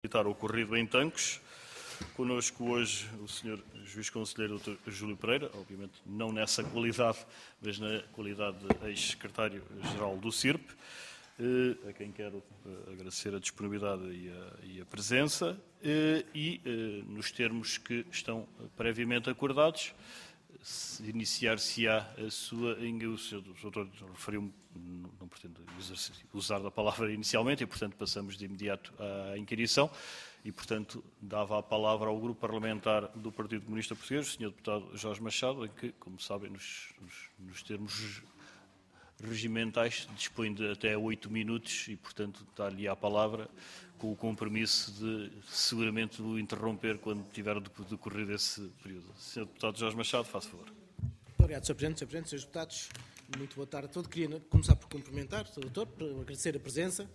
O ocorrido em Tancos. Connosco hoje o Sr. Juiz Conselheiro Dr. Júlio Pereira, obviamente não nessa qualidade, mas na qualidade de ex-secretário-geral do CIRP, a quem quero agradecer a disponibilidade e a presença, e nos termos que estão previamente acordados, iniciar-se-á a sua... O Sr. Doutor referiu-me, não pretendo usar da palavra inicialmente, e, portanto, passamos de imediato à inquirição, e, portanto, dava a palavra ao Grupo Parlamentar do Partido Comunista Português, o Sr. Deputado Jorge Machado, em que, como sabem, nos termos regimentais, dispõe de até 8 minutos e, portanto, dar-lhe a palavra com o compromisso de, seguramente, o interromper quando tiver decorrido esse período. Sr. Deputado Jorge Machado, faça favor. Muito obrigado, Sr. Presidente. Sr. Presidente, Srs. Deputados, muito boa tarde a todos. Queria começar por cumprimentar o Sr. Doutor, por agradecer a presença.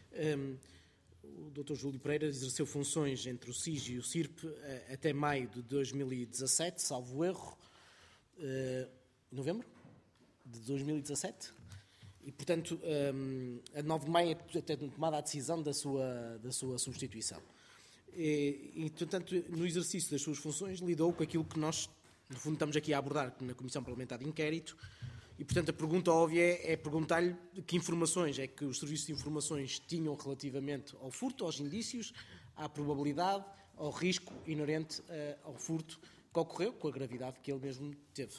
O Dr. Júlio Pereira exerceu funções entre o SIG e o CIRP até maio de 2017, salvo erro, novembro de 2017, e, portanto, a 9 de maio é até tomada a decisão da sua substituição. E, portanto, no exercício das suas funções, lidou com aquilo que nós, no fundo, estamos aqui a abordar na Comissão Parlamentar de Inquérito, e, portanto, a pergunta óbvia é perguntar-lhe que informações é que os serviços de informações tinham relativamente ao furto, aos indícios, à probabilidade, ao risco inerente ao furto que ocorreu, com a gravidade que ele mesmo teve.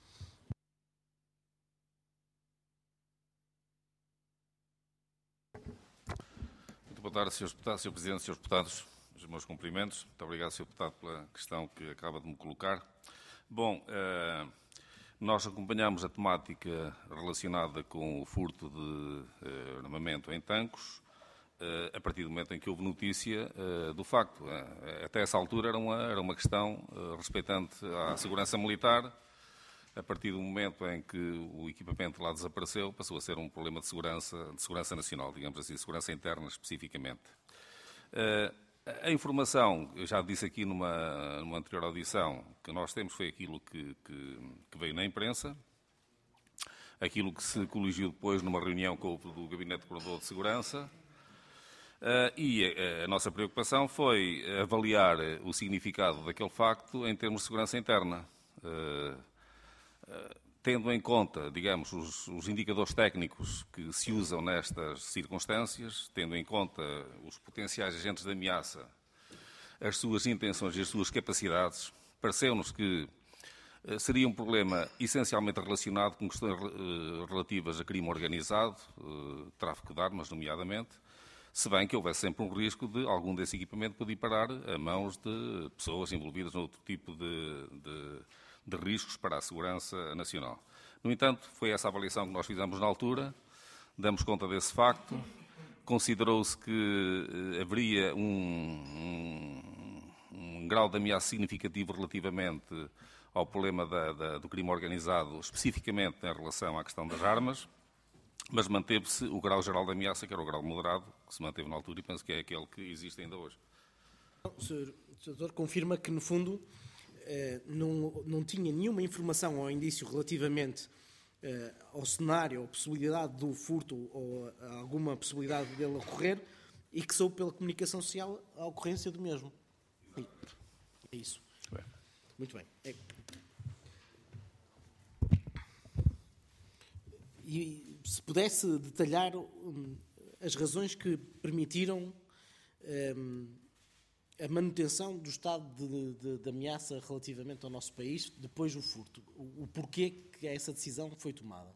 Muito boa tarde, Srs. Deputados, Sr. Presidente, Srs. Deputados, os meus cumprimentos. Muito obrigado, Sr. Deputado, pela questão que acaba de me colocar. Bom, nós acompanhamos a temática relacionada com o furto de armamento em Tancos a partir do momento em que houve notícia do facto. Até essa altura era uma questão respeitante à segurança militar. A partir do momento em que o equipamento lá desapareceu, passou a ser um problema de segurança nacional, digamos assim, segurança interna especificamente. A informação, eu já disse aqui numa anterior audição, que nós temos foi aquilo que veio na imprensa, aquilo que se coligiu depois numa reunião com o do Gabinete de Coordenador de Segurança, e a nossa preocupação foi avaliar o significado daquele facto em termos de segurança interna. Tendo em conta, digamos, os indicadores técnicos que se usam nestas circunstâncias, tendo em conta os potenciais agentes de ameaça, as suas intenções e as suas capacidades, pareceu-nos que seria um problema essencialmente relacionado com questões relativas a crime organizado, tráfico de armas, nomeadamente, se bem que houvesse sempre um risco de algum desse equipamento poder parar a mãos de pessoas envolvidas noutro tipo de riscos para a segurança nacional. No entanto, foi essa avaliação que nós fizemos na altura, damos conta desse facto, considerou-se que haveria um grau de ameaça significativo relativamente ao problema do crime organizado, especificamente em relação à questão das armas, mas manteve-se o grau geral de ameaça, que era o grau moderado, que se manteve na altura e penso que é aquele que existe ainda hoje. O Sr. Doutor confirma que, no fundo, não tinha nenhuma informação ou indício relativamente ao cenário ou possibilidade do furto ou alguma possibilidade dele ocorrer e que soube pela comunicação social a ocorrência do mesmo. É isso. Bem. Muito bem. E se pudesse detalhar as razões que permitiram a manutenção do estado de ameaça relativamente ao nosso país depois do furto. O porquê que essa decisão foi tomada?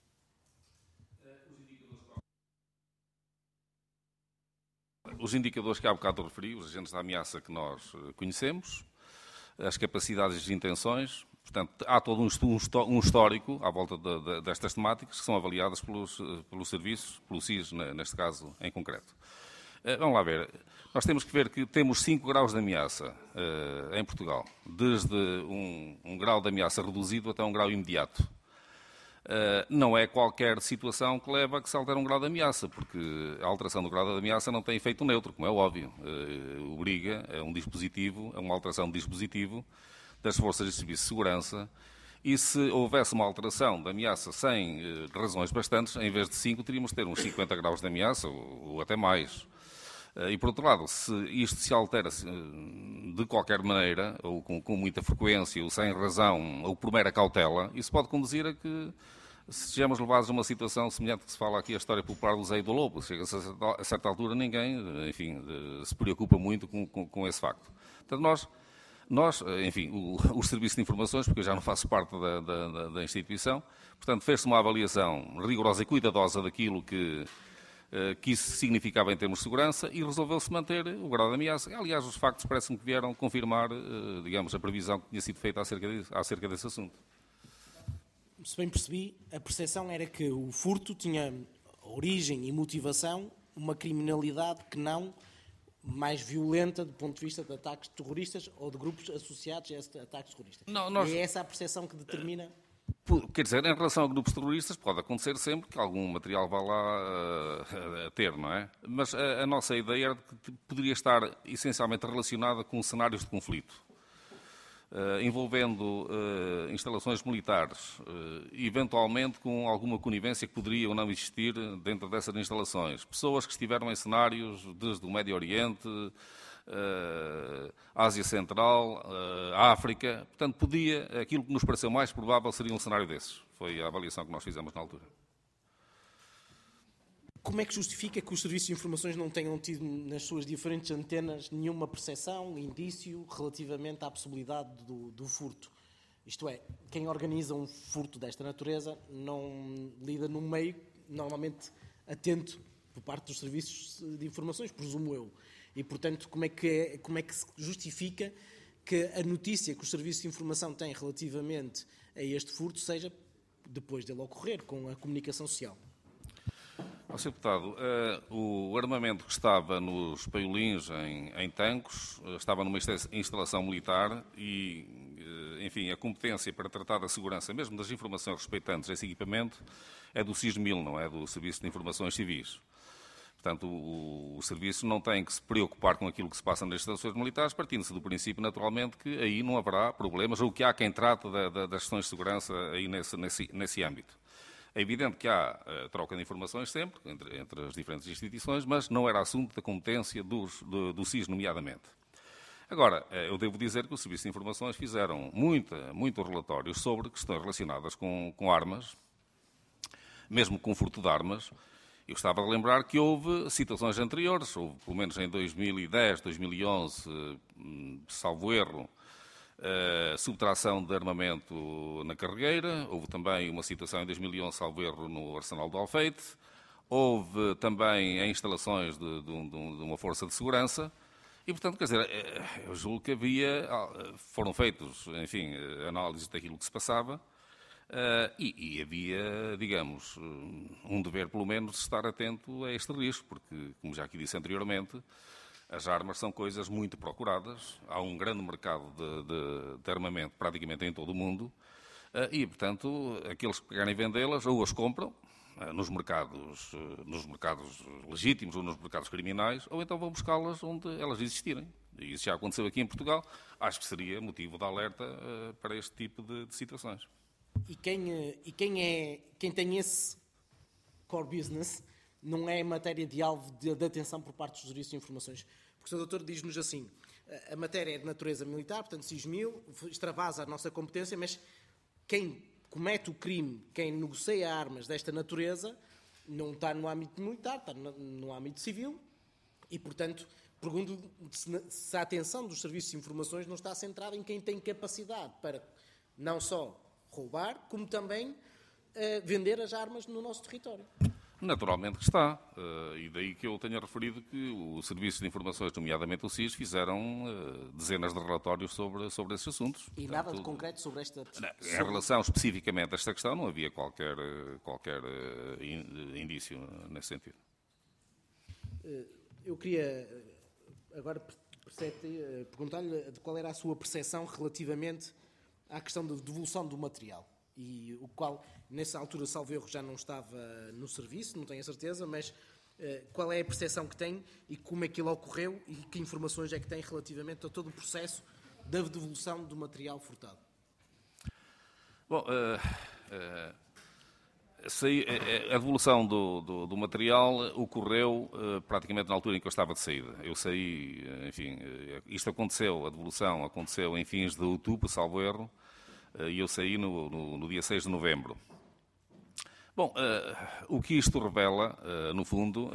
Os indicadores que há bocado referi, os agentes da ameaça que nós conhecemos, as capacidades e as intenções, portanto, há todo um histórico à volta destas temáticas que são avaliadas pelos serviços, pelo SIS, neste caso em concreto. Vamos lá ver. Nós temos que ver que temos 5 graus de ameaça em Portugal, desde um grau de ameaça reduzido até um grau imediato. Não é qualquer situação que leva a que se altere um grau de ameaça, porque a alteração do grau de ameaça não tem efeito neutro, como é óbvio. Obriga a uma alteração de dispositivo das forças de serviço de segurança, e se houvesse uma alteração de ameaça sem razões bastantes, em vez de 5, teríamos de ter uns 50 graus de ameaça, ou até mais. E, por outro lado, se isto se altera de qualquer maneira, ou com muita frequência, ou sem razão, ou por mera cautela, isso pode conduzir a que sejamos levados a uma situação semelhante que se fala aqui a história popular do Zé e do Lobo. Chega-se a certa altura, ninguém, enfim, se preocupa muito com esse facto. Portanto, nós, enfim, o Serviço de Informações, porque eu já não faço parte da instituição, portanto, fez-se uma avaliação rigorosa e cuidadosa daquilo que isso significava em termos de segurança e resolveu-se manter o grau de ameaça. Aliás, os factos parece-me que vieram confirmar, digamos, a previsão que tinha sido feita acerca desse assunto. Se bem percebi, a percepção era que o furto tinha origem e motivação uma criminalidade que não mais violenta do ponto de vista de ataques terroristas ou de grupos associados a estes ataques terroristas. E é essa a percepção que determina... Quer dizer, em relação a grupos terroristas, pode acontecer sempre que algum material vá lá a ter, não é? Mas a nossa ideia era que poderia estar essencialmente relacionada com cenários de conflito, envolvendo instalações militares, eventualmente com alguma conivência que poderia ou não existir dentro dessas instalações. Pessoas que estiveram em cenários desde o Médio Oriente, Ásia Central, África. Portanto, aquilo que nos pareceu mais provável seria um cenário desses. Foi a avaliação que nós fizemos na altura. Como é que justifica que os serviços de informações não tenham tido nas suas diferentes antenas nenhuma percepção, indício relativamente à possibilidade do furto? Isto é, quem organiza um furto desta natureza não lida num meio normalmente atento por parte dos serviços de informações, presumo eu. E, portanto, como é que se justifica que a notícia que os serviços de informação têm relativamente a este furto seja depois dele ocorrer, com a comunicação social? Sr. Deputado, o armamento que estava nos paiolins em Tancos estava numa instalação militar e, enfim, a competência para tratar da segurança, mesmo das informações respeitantes a esse equipamento, é do SISMIL, não é do Serviço de Informações Civis. Portanto, o Serviço não tem que se preocupar com aquilo que se passa nas instalações militares, partindo-se do princípio, naturalmente, que aí não haverá problemas, ou que há quem trate das questões de segurança aí nesse âmbito. É evidente que há troca de informações sempre, entre as diferentes instituições, mas não era assunto da competência do SIS, nomeadamente. Agora, eu devo dizer que o Serviço de Informações fizeram muitos relatórios sobre questões relacionadas com armas, mesmo com furto de armas. Eu gostava de lembrar que houve situações anteriores, houve pelo menos em 2010, 2011, salvo erro, subtração de armamento na Carregueira, houve também uma situação em 2011, salvo erro, no Arsenal do Alfeite, houve também em instalações de uma força de segurança, e, portanto, quer dizer, eu julgo que foram feitos, enfim, análises daquilo que se passava, e havia, digamos, um dever, pelo menos, de estar atento a este risco, porque, como já aqui disse anteriormente, as armas são coisas muito procuradas, há um grande mercado de armamento praticamente em todo o mundo, e, portanto, aqueles que querem vendê-las ou as compram nos mercados legítimos ou nos mercados criminais, ou então vão buscá-las onde elas existirem. E isso já aconteceu aqui em Portugal, acho que seria motivo de alerta para este tipo de situações. E quem tem esse core business não é matéria de alvo de atenção por parte dos serviços de informações. Porque o Sr. Doutor diz-nos assim, a matéria é de natureza militar, portanto, SISMIL, extravasa a nossa competência, mas quem comete o crime, quem negocia armas desta natureza, não está no âmbito militar, está no âmbito civil, e, portanto, pergunto se a atenção dos serviços de informações não está centrada em quem tem capacidade para não só roubar, como também vender as armas no nosso território. Naturalmente que está, e daí que eu tenha referido que o Serviço de Informações, nomeadamente o SIS, fizeram dezenas de relatórios sobre esses assuntos. E nada de concreto sobre esta... Em relação especificamente a esta questão, não havia qualquer indício nesse sentido. Eu queria agora perguntar-lhe qual era a sua percepção relativamente à questão da devolução do material. E o qual, nessa altura, salvo erro, já não estava no serviço, não tenho a certeza, mas qual é a percepção que tem e como é que ele ocorreu e que informações é que tem relativamente a todo o processo da devolução do material furtado? Bom, A devolução do material ocorreu praticamente na altura em que eu estava de saída. Eu saí, enfim, isto aconteceu, a devolução aconteceu em fins de outubro, salvo erro, e eu saí no dia 6 de novembro. Bom, o que isto revela, no fundo,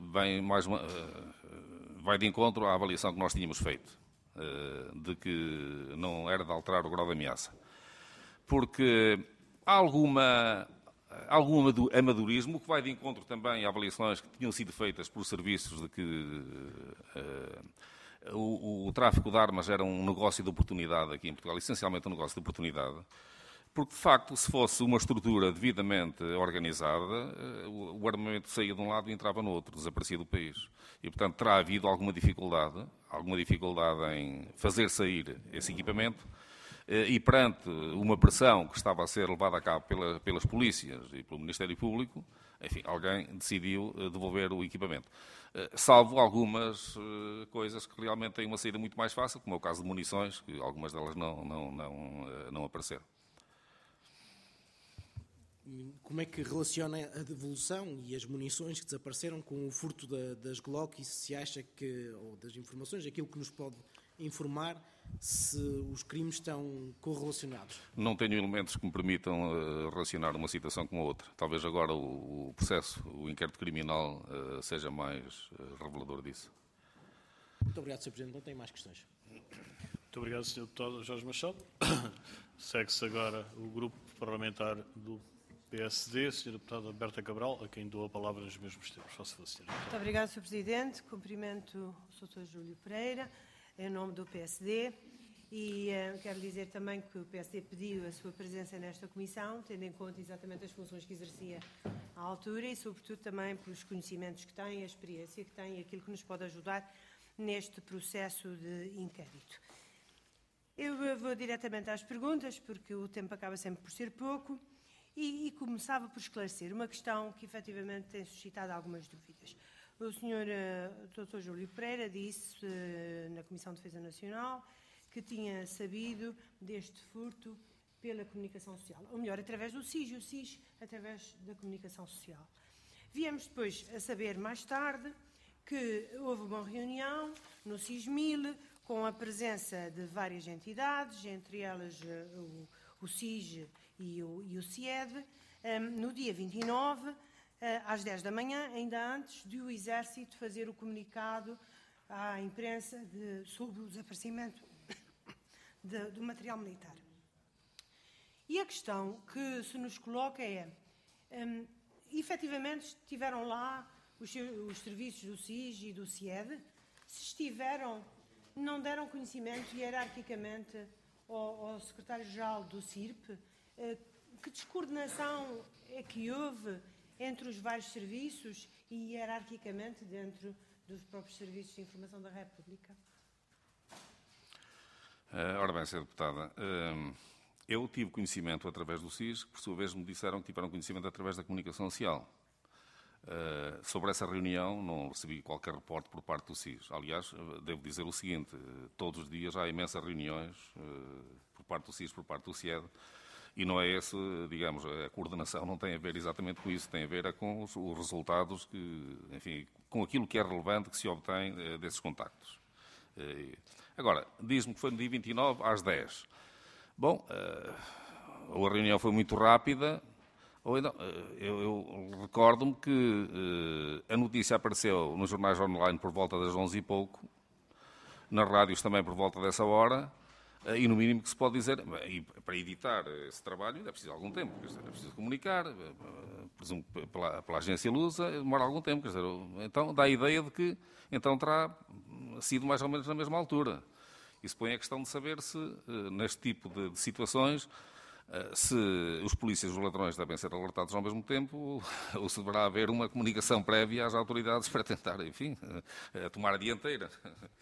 vai de encontro à avaliação que nós tínhamos feito, de que não era de alterar o grau de ameaça. Porque há algum amadorismo, que vai de encontro também a avaliações que tinham sido feitas por serviços de que o tráfico de armas era um negócio de oportunidade aqui em Portugal, essencialmente um negócio de oportunidade, porque, de facto, se fosse uma estrutura devidamente organizada, o armamento saía de um lado e entrava no outro, desaparecia do país. E, portanto, terá havido alguma dificuldade em fazer sair esse equipamento, e perante uma pressão que estava a ser levada a cabo pelas polícias e pelo Ministério Público, enfim, alguém decidiu devolver o equipamento. Salvo algumas coisas que realmente têm uma saída muito mais fácil, como é o caso de munições, que algumas delas não apareceram. Como é que relaciona a devolução e as munições que desapareceram com o furto das Glock, e se acha que, ou das informações, aquilo que nos pode informar se os crimes estão correlacionados? Não tenho elementos que me permitam relacionar uma situação com a outra. Talvez agora o processo, o inquérito criminal, seja mais revelador disso. Muito obrigado, Sr. Presidente. Não tenho mais questões. Muito obrigado, Sr. Deputado Jorge Machado. Segue-se agora o grupo parlamentar do PSD, a Sra. Deputada Berta Cabral, a quem dou a palavra nos mesmos termos. Faça favor, Sra. Muito obrigado, Sr. Presidente. Cumprimento o Sr. Júlio Pereira, em nome do PSD, e quero dizer também que o PSD pediu a sua presença nesta comissão, tendo em conta exatamente as funções que exercia à altura e, sobretudo, também pelos conhecimentos que tem, a experiência que tem e aquilo que nos pode ajudar neste processo de inquérito. Eu vou diretamente às perguntas, porque o tempo acaba sempre por ser pouco, e começava por esclarecer uma questão que efetivamente tem suscitado algumas dúvidas. O Sr. Dr. Júlio Pereira disse na Comissão de Defesa Nacional que tinha sabido deste furto pela comunicação social, ou melhor, através do SIS, e o SIS através da comunicação social. Viemos depois a saber mais tarde que houve uma reunião no SIS-1000 com a presença de várias entidades, entre elas o SIS e o CIED, no dia 29, às 10 da manhã, ainda antes de o Exército fazer o comunicado à imprensa sobre o desaparecimento do material militar. E a questão que se nos coloca é, efetivamente estiveram lá os serviços do SIS e do CIED? Se estiveram, não deram conhecimento hierarquicamente ao secretário-geral do CIRP? Que descoordenação é que houve entre os vários serviços e hierarquicamente dentro dos próprios serviços de informação da República? Ora bem, Sra. Deputada, eu tive conhecimento através do SIS, que por sua vez me disseram que tiveram conhecimento através da comunicação social. Sobre essa reunião não recebi qualquer reporte por parte do SIS. Aliás, devo dizer o seguinte, todos os dias há imensas reuniões por parte do SIS, por parte do CIED, e não é esse, digamos, a coordenação não tem a ver exatamente com isso, tem a ver com os resultados, enfim, com aquilo que é relevante que se obtém desses contactos. Agora, diz-me que foi no dia 29 às 10. Bom, ou a reunião foi muito rápida, ou não. Eu recordo-me que a notícia apareceu nos jornais online por volta das 11 e pouco, nas rádios também por volta dessa hora, e no mínimo que se pode dizer, e para editar esse trabalho ainda é preciso algum tempo, quer dizer, é preciso comunicar, presumo pela agência Lusa, demora algum tempo, quer dizer, então dá a ideia de que então terá sido mais ou menos na mesma altura. Isso põe a questão de saber se, neste tipo de situações, se os polícias e os ladrões devem ser alertados ao mesmo tempo ou se deverá haver uma comunicação prévia às autoridades para tentar, enfim, tomar a dianteira.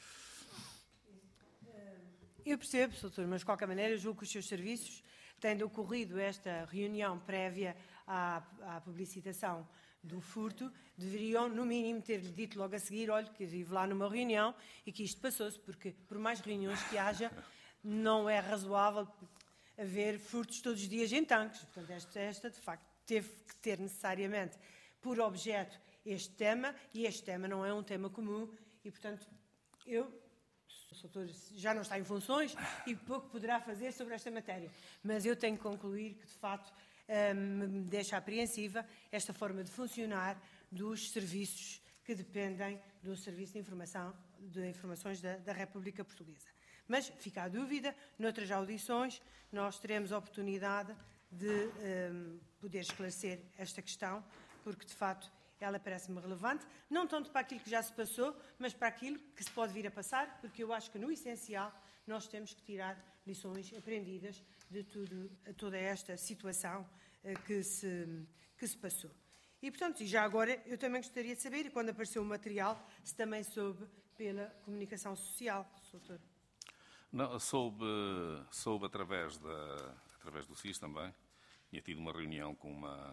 Eu percebo, doutor, mas de qualquer maneira eu julgo que os seus serviços, tendo ocorrido esta reunião prévia à publicitação do furto, deveriam, no mínimo, ter-lhe dito logo a seguir, olha, que vive lá numa reunião e que isto passou-se, porque por mais reuniões que haja, não é razoável haver furtos todos os dias em tanques. Portanto, esta de facto, teve que ter necessariamente por objeto este tema, e este tema não é um tema comum, e, portanto, o doutor já não está em funções e pouco poderá fazer sobre esta matéria. Mas eu tenho que concluir que, de facto, me deixa apreensiva esta forma de funcionar dos serviços que dependem do Serviço de Informações da República Portuguesa. Mas fica a dúvida, noutras audições nós teremos a oportunidade de poder esclarecer esta questão, porque, de facto, ela parece-me relevante, não tanto para aquilo que já se passou, mas para aquilo que se pode vir a passar, porque eu acho que, no essencial, nós temos que tirar lições aprendidas de toda esta situação que se passou. E, portanto, já agora, eu também gostaria de saber, e quando apareceu o material, se também soube pela comunicação social, doutor. Não, soube através do SIS também. Tinha tido uma reunião com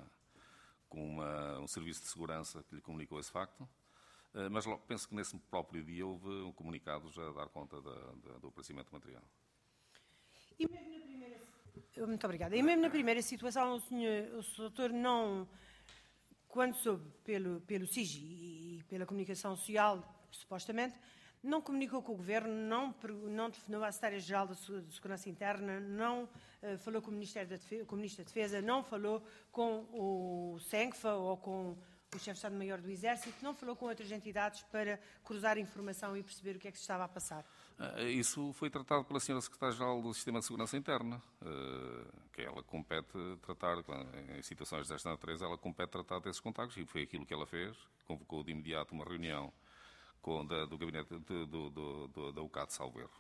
um serviço de segurança que lhe comunicou esse facto, mas penso que nesse próprio dia houve um comunicado já a dar conta do aparecimento do material. E mesmo na primeira... Muito obrigada. E mesmo na primeira situação, o doutor não... Quando soube pelo SIG e pela comunicação social, supostamente, não comunicou com o Governo, não telefonou à Secretaria-Geral de Segurança Interna, não falou com o Ministro da Defesa, não falou com o SENGFA ou com o Chefe de Estado-Maior do Exército, não falou com outras entidades para cruzar informação e perceber o que é que se estava a passar. Isso foi tratado pela Sra. Secretária-Geral do Sistema de Segurança Interna, que ela compete tratar, em situações desta natureza, ela compete tratar desses contactos, e foi aquilo que ela fez, convocou de imediato uma reunião do gabinete da UCAD, salvo erro.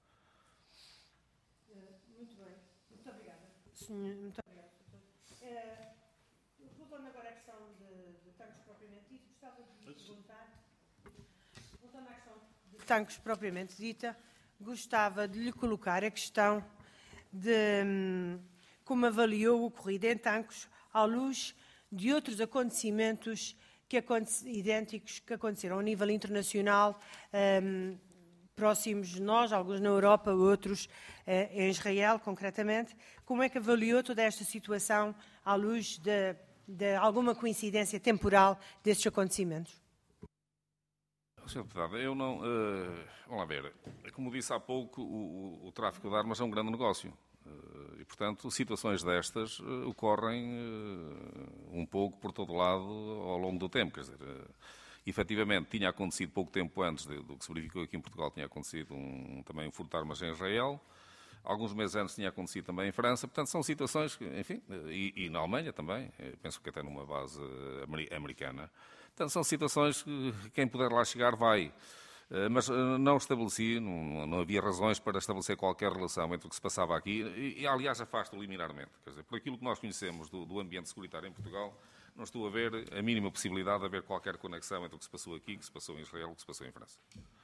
Muito bem. Muito obrigada. Muito obrigada, doutor. Voltando agora à questão de tanques propriamente dito, gostava de perguntar... Voltando à questão de tanques propriamente dita, gostava de lhe colocar a questão de como avaliou o ocorrido em Tancos à luz de outros acontecimentos idênticos que aconteceram a nível internacional, próximos de nós, alguns na Europa, outros em Israel, concretamente. Como é que avaliou toda esta situação à luz de alguma coincidência temporal desses acontecimentos? Sr. Deputado, eu não... vamos lá ver. Como disse há pouco, o tráfico de armas é um grande negócio. E, portanto, situações destas ocorrem um pouco por todo lado ao longo do tempo. Quer dizer, efetivamente, tinha acontecido pouco tempo antes do que se verificou aqui em Portugal, tinha acontecido também um furto de armas em Israel. Alguns meses antes tinha acontecido também em França. Portanto, são situações que, enfim, e na Alemanha também, penso que até numa base americana. Portanto, são situações que quem puder lá chegar vai. Mas não estabeleci, não havia razões para estabelecer qualquer relação entre o que se passava aqui e aliás, afasto liminarmente. Quer dizer, por aquilo que nós conhecemos do ambiente securitário em Portugal, não estou a ver a mínima possibilidade de haver qualquer conexão entre o que se passou aqui, o que se passou em Israel e o que se passou em França.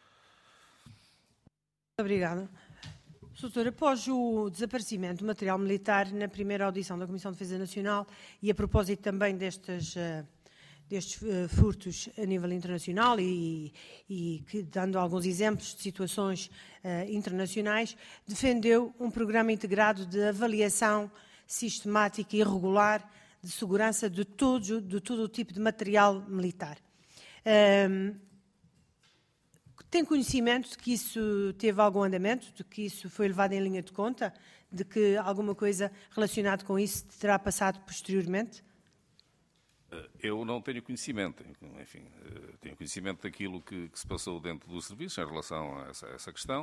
Obrigada. Doutor, após o desaparecimento do material militar na primeira audição da Comissão de Defesa Nacional e a propósito também destes furtos a nível internacional e dando alguns exemplos de situações internacionais, defendeu um programa integrado de avaliação sistemática e regular de segurança de todo o tipo de material militar. Tem conhecimento de que isso teve algum andamento, de que isso foi levado em linha de conta, de que alguma coisa relacionada com isso terá passado posteriormente? Eu não tenho conhecimento, enfim, tenho conhecimento daquilo que se passou dentro do serviço em relação a essa questão.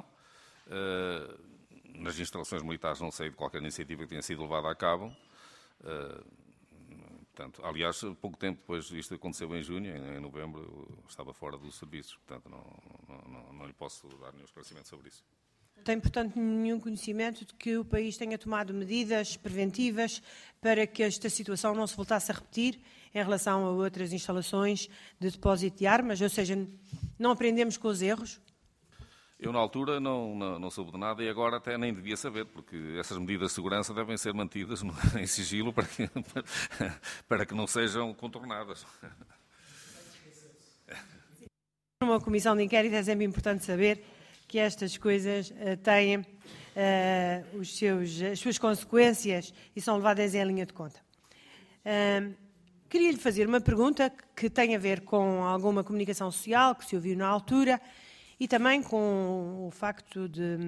Nas instalações militares não sei de qualquer iniciativa que tenha sido levada a cabo. Portanto, aliás, pouco tempo depois isto aconteceu em junho, em novembro, eu estava fora do serviço, portanto não lhe posso dar nenhum esclarecimento sobre isso. Não tem, portanto, nenhum conhecimento de que o país tenha tomado medidas preventivas para que esta situação não se voltasse a repetir em relação a outras instalações de depósito de armas, ou seja, não aprendemos com os erros? Eu, na altura, não soube de nada e agora até nem devia saber, porque essas medidas de segurança devem ser mantidas em sigilo para que não sejam contornadas. Numa comissão de inquérito é sempre importante saber que estas coisas têm as suas consequências e são levadas em linha de conta. Queria-lhe fazer uma pergunta que tem a ver com alguma comunicação social que se ouviu na altura e também com o facto de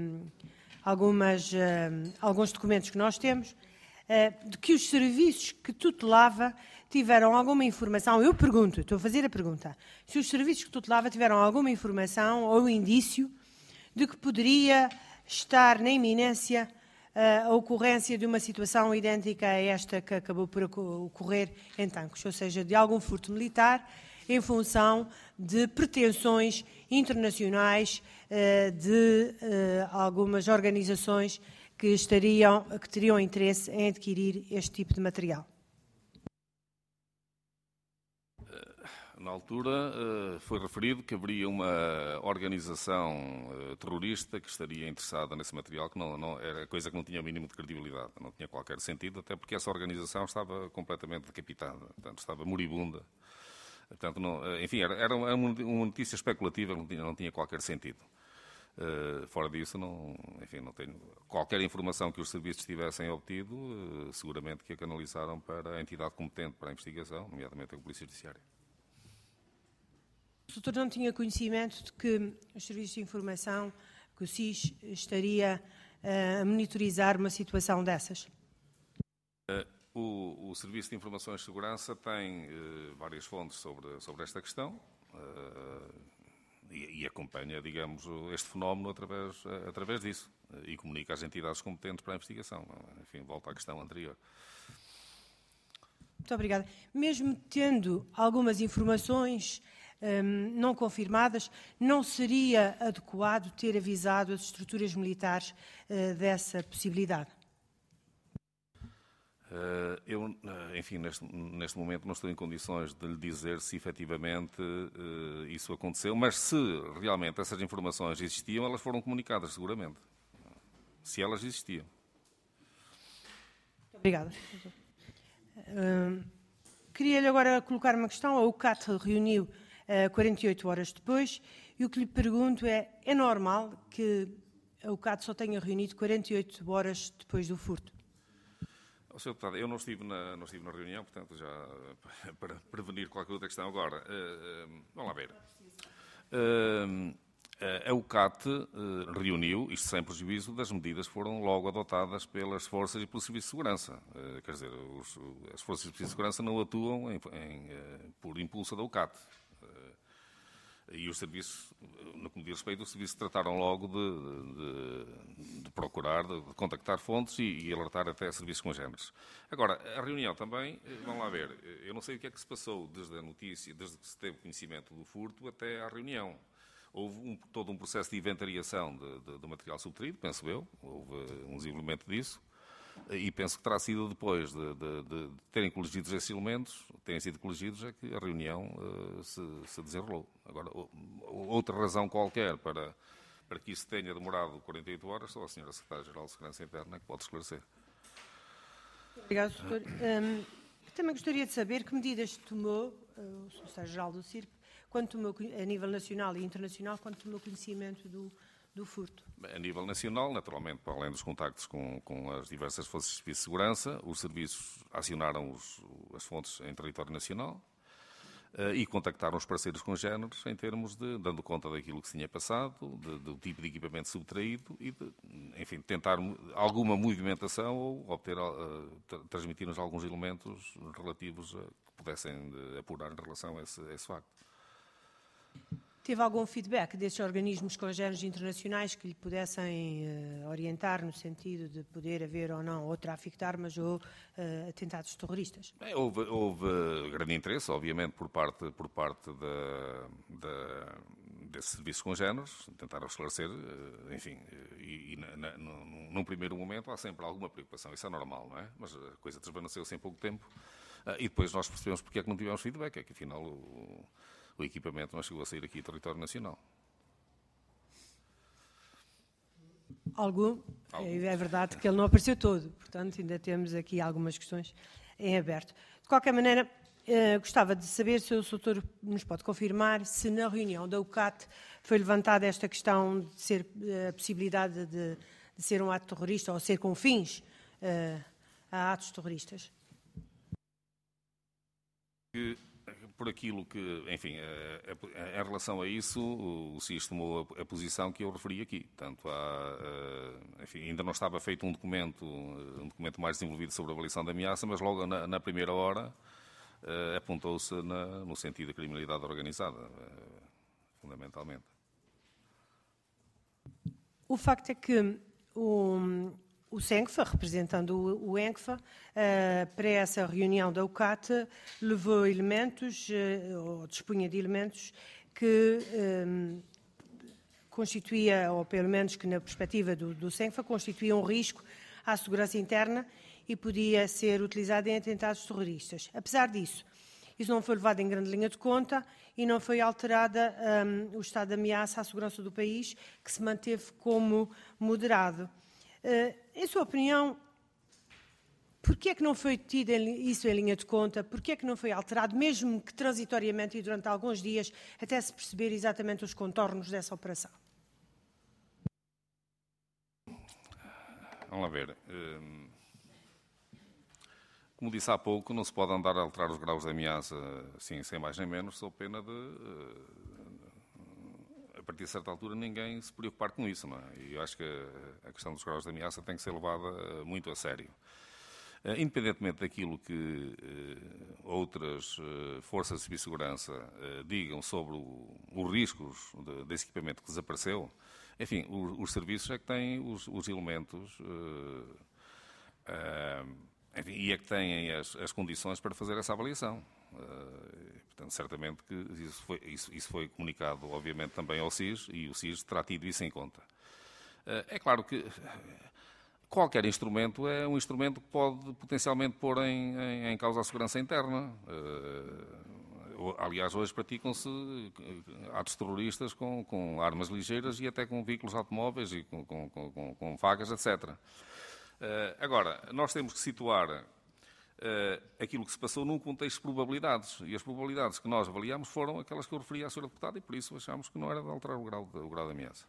alguns documentos que nós temos, de que os serviços que tutelava tiveram alguma informação. Eu pergunto, estou a fazer a pergunta, se os serviços que tutelava tiveram alguma informação ou indício de que poderia estar na iminência a ocorrência de uma situação idêntica a esta que acabou por ocorrer em Tancos, ou seja, de algum furto militar em função de pretensões internacionais de algumas organizações que teriam interesse em adquirir este tipo de material. Na altura foi referido que haveria uma organização terrorista que estaria interessada nesse material, que não era coisa que não tinha o mínimo de credibilidade, não tinha qualquer sentido, até porque essa organização estava completamente decapitada, portanto, estava moribunda. Portanto, enfim, era uma notícia especulativa que não tinha qualquer sentido. Fora disso, não tenho qualquer informação que os serviços tivessem obtido, seguramente que a canalizaram para a entidade competente para a investigação, nomeadamente a Polícia Judiciária. O doutor não tinha conhecimento de que os serviços de informação, que o SIS estaria a monitorizar uma situação dessas? O Serviço de Informações de Segurança tem várias fontes sobre esta questão e acompanha, digamos, este fenómeno através disso e comunica às entidades competentes para a investigação. Enfim, volta à questão anterior. Muito obrigada. Mesmo tendo algumas informações não confirmadas, não seria adequado ter avisado as estruturas militares dessa possibilidade? Eu, enfim, neste momento não estou em condições de lhe dizer se efetivamente isso aconteceu, mas se realmente essas informações existiam, elas foram comunicadas, seguramente. Se elas existiam. Muito obrigada. Queria-lhe agora colocar uma questão. A UCAT reuniu 48 horas depois e o que lhe pergunto é normal que a UCAT só tenha reunido 48 horas depois do furto? Sr. Deputado, eu não estive na reunião, portanto, já para prevenir qualquer outra questão. Agora, vamos lá ver. A UCAT reuniu, isto sem prejuízo das medidas que foram logo adotadas pelas forças e pelo Serviço de Segurança. Quer dizer, as forças e o Serviço de Segurança não atuam por impulso da UCAT. E os serviços, no que me diz respeito, os serviços trataram logo de procurar, de contactar fontes e alertar até serviços congêneres. Agora, a reunião também, vamos lá ver, eu não sei o que é que se passou desde a notícia, desde que se teve conhecimento do furto até à reunião. Houve todo um processo de inventariação do material subtraído, penso eu, houve um desenvolvimento disso. E penso que terá sido depois de terem coligidos esses elementos, terem sido coligidos, é que a reunião se desenrolou. Agora, outra razão qualquer para que isso tenha demorado 48 horas, só a Sra. Secretária-Geral de Segurança Interna que pode esclarecer. Obrigado, doutor. Também gostaria de saber que medidas tomou o Secretário-Geral do CIRP, a nível nacional e internacional, quando tomou conhecimento do furto. A nível nacional, naturalmente, para além dos contactos com as diversas forças de serviço de segurança, os serviços acionaram as fontes em território nacional e contactaram os parceiros congêneres em termos de, dando conta daquilo que se tinha passado, do tipo de equipamento subtraído e de, enfim, tentar alguma movimentação ou transmitir-nos alguns elementos relativos a que pudessem apurar em relação a esse facto. Teve algum feedback desses organismos congêneres internacionais que lhe pudessem orientar no sentido de poder haver ou não ou tráfico de armas ou atentados terroristas? Houve grande interesse, obviamente, por parte desses serviços congêneres, tentaram esclarecer, enfim, num primeiro momento há sempre alguma preocupação, isso é normal, não é? Mas a coisa desvaneceu-se em pouco tempo e depois nós percebemos porque é que não tivemos feedback, é que afinal o equipamento não chegou a sair aqui do território nacional. Algum. É verdade que ele não apareceu todo, portanto ainda temos aqui algumas questões em aberto. De qualquer maneira, gostava de saber se o doutor nos pode confirmar se na reunião da UCAT foi levantada esta questão de ser a possibilidade de ser um ato terrorista ou ser com fins a atos terroristas. Por aquilo que, enfim, em relação a isso, o SIS tomou a posição que eu referi aqui. Portanto, enfim, ainda não estava feito um documento mais desenvolvido sobre a avaliação da ameaça, mas logo na primeira hora apontou-se no sentido da criminalidade organizada, fundamentalmente. O facto é que o SENCFA, representando o ENCFA, para essa reunião da UCAT, levou elementos, ou dispunha de elementos, que constituía, ou pelo menos que na perspectiva do SENCFA, constituía um risco à segurança interna e podia ser utilizado em atentados terroristas. Apesar disso, isso não foi levado em grande linha de conta e não foi alterada o estado de ameaça à segurança do país, que se manteve como moderado. Em sua opinião, porquê é que não foi tido isso em linha de conta? Porquê é que não foi alterado, mesmo que transitoriamente e durante alguns dias, até se perceber exatamente os contornos dessa operação? Vamos lá ver. Como disse há pouco, não se pode andar a alterar os graus de ameaça assim, sem mais nem menos, sob pena de, a partir de certa altura, ninguém se preocupar com isso. Não é? E eu acho que a questão dos graus de ameaça tem que ser levada muito a sério. Independentemente daquilo que outras forças de cibersegurança digam sobre os riscos desse equipamento que desapareceu, enfim, os serviços é que têm os elementos enfim, e é que têm as condições para fazer essa avaliação. Portanto, certamente que isso foi comunicado, obviamente, também ao SIS, e o SIS terá tido isso em conta. É claro que qualquer instrumento é um instrumento que pode potencialmente pôr em causa a segurança interna. Aliás, hoje praticam-se atos terroristas com armas ligeiras e até com veículos automóveis e com facas, etc. Agora, nós temos que situar aquilo que se passou num contexto de probabilidades. E as probabilidades que nós avaliamos foram aquelas que eu referi à Sra. Deputada e por isso achámos que não era de alterar o grau de ameaça.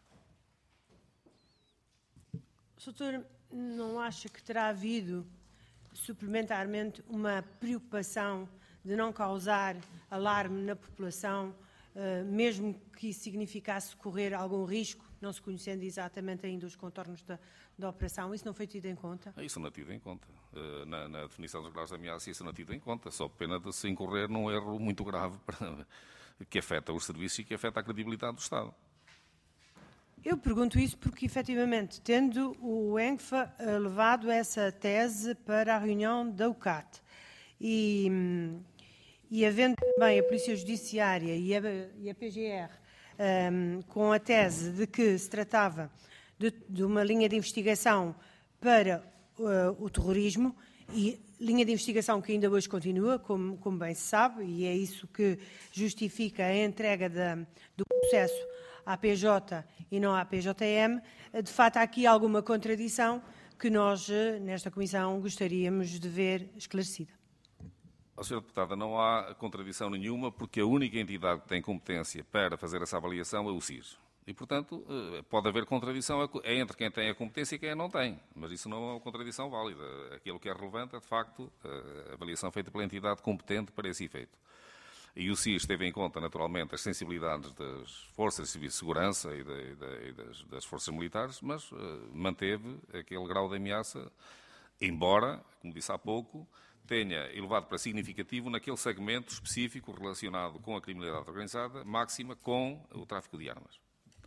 Doutor, não acha que terá havido suplementarmente uma preocupação de não causar alarme na população, mesmo que isso significasse correr algum risco, não se conhecendo exatamente ainda os contornos da operação? Isso não foi tido em conta? Isso não é tido em conta. Na definição dos graus de ameaça, isso não é tido em conta, só pena de se incorrer num erro muito grave que afeta os serviços e que afeta a credibilidade do Estado. Eu pergunto isso porque, efetivamente, tendo o ENCFA levado essa tese para a reunião da UCAT e havendo também a Polícia Judiciária e a PGR com a tese de que se tratava de uma linha de investigação para o terrorismo, e linha de investigação que ainda hoje continua, como bem se sabe, e é isso que justifica a entrega do processo à PJ e não à PJM, de facto há aqui alguma contradição que nós, nesta Comissão, gostaríamos de ver esclarecida. Sra. Deputada, não há contradição nenhuma, porque a única entidade que tem competência para fazer essa avaliação é o SIS. E, portanto, pode haver contradição entre quem tem a competência e quem a não tem. Mas isso não é uma contradição válida. Aquilo que é relevante é, de facto, a avaliação feita pela entidade competente para esse efeito. E o SIS teve em conta, naturalmente, as sensibilidades das forças de serviço de segurança e das forças militares, mas manteve aquele grau de ameaça, embora, como disse há pouco, tenha elevado para significativo naquele segmento específico relacionado com a criminalidade organizada, máxima com o tráfico de armas.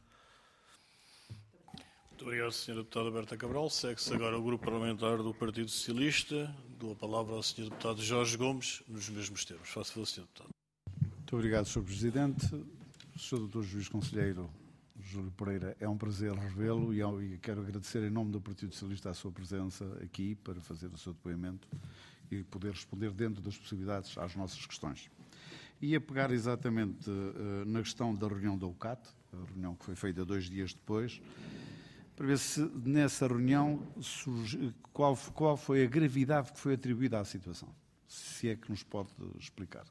Muito obrigado, Sra. Deputada Berta Cabral. Segue-se agora o Grupo Parlamentar do Partido Socialista. Dou a palavra ao Sr. Deputado Jorge Gomes, nos mesmos termos. Faça favor, Sr. Deputado. Muito obrigado, Sr. Presidente. Sr. Dr. Juiz Conselheiro Júlio Pereira, é um prazer revê-lo e quero agradecer em nome do Partido Socialista a sua presença aqui para fazer o seu depoimento e poder responder dentro das possibilidades às nossas questões. Ia pegar exatamente na questão da reunião da UCAT, a reunião que foi feita 2 dias depois, para ver se nessa reunião qual foi a gravidade que foi atribuída à situação. Se é que nos pode explicar.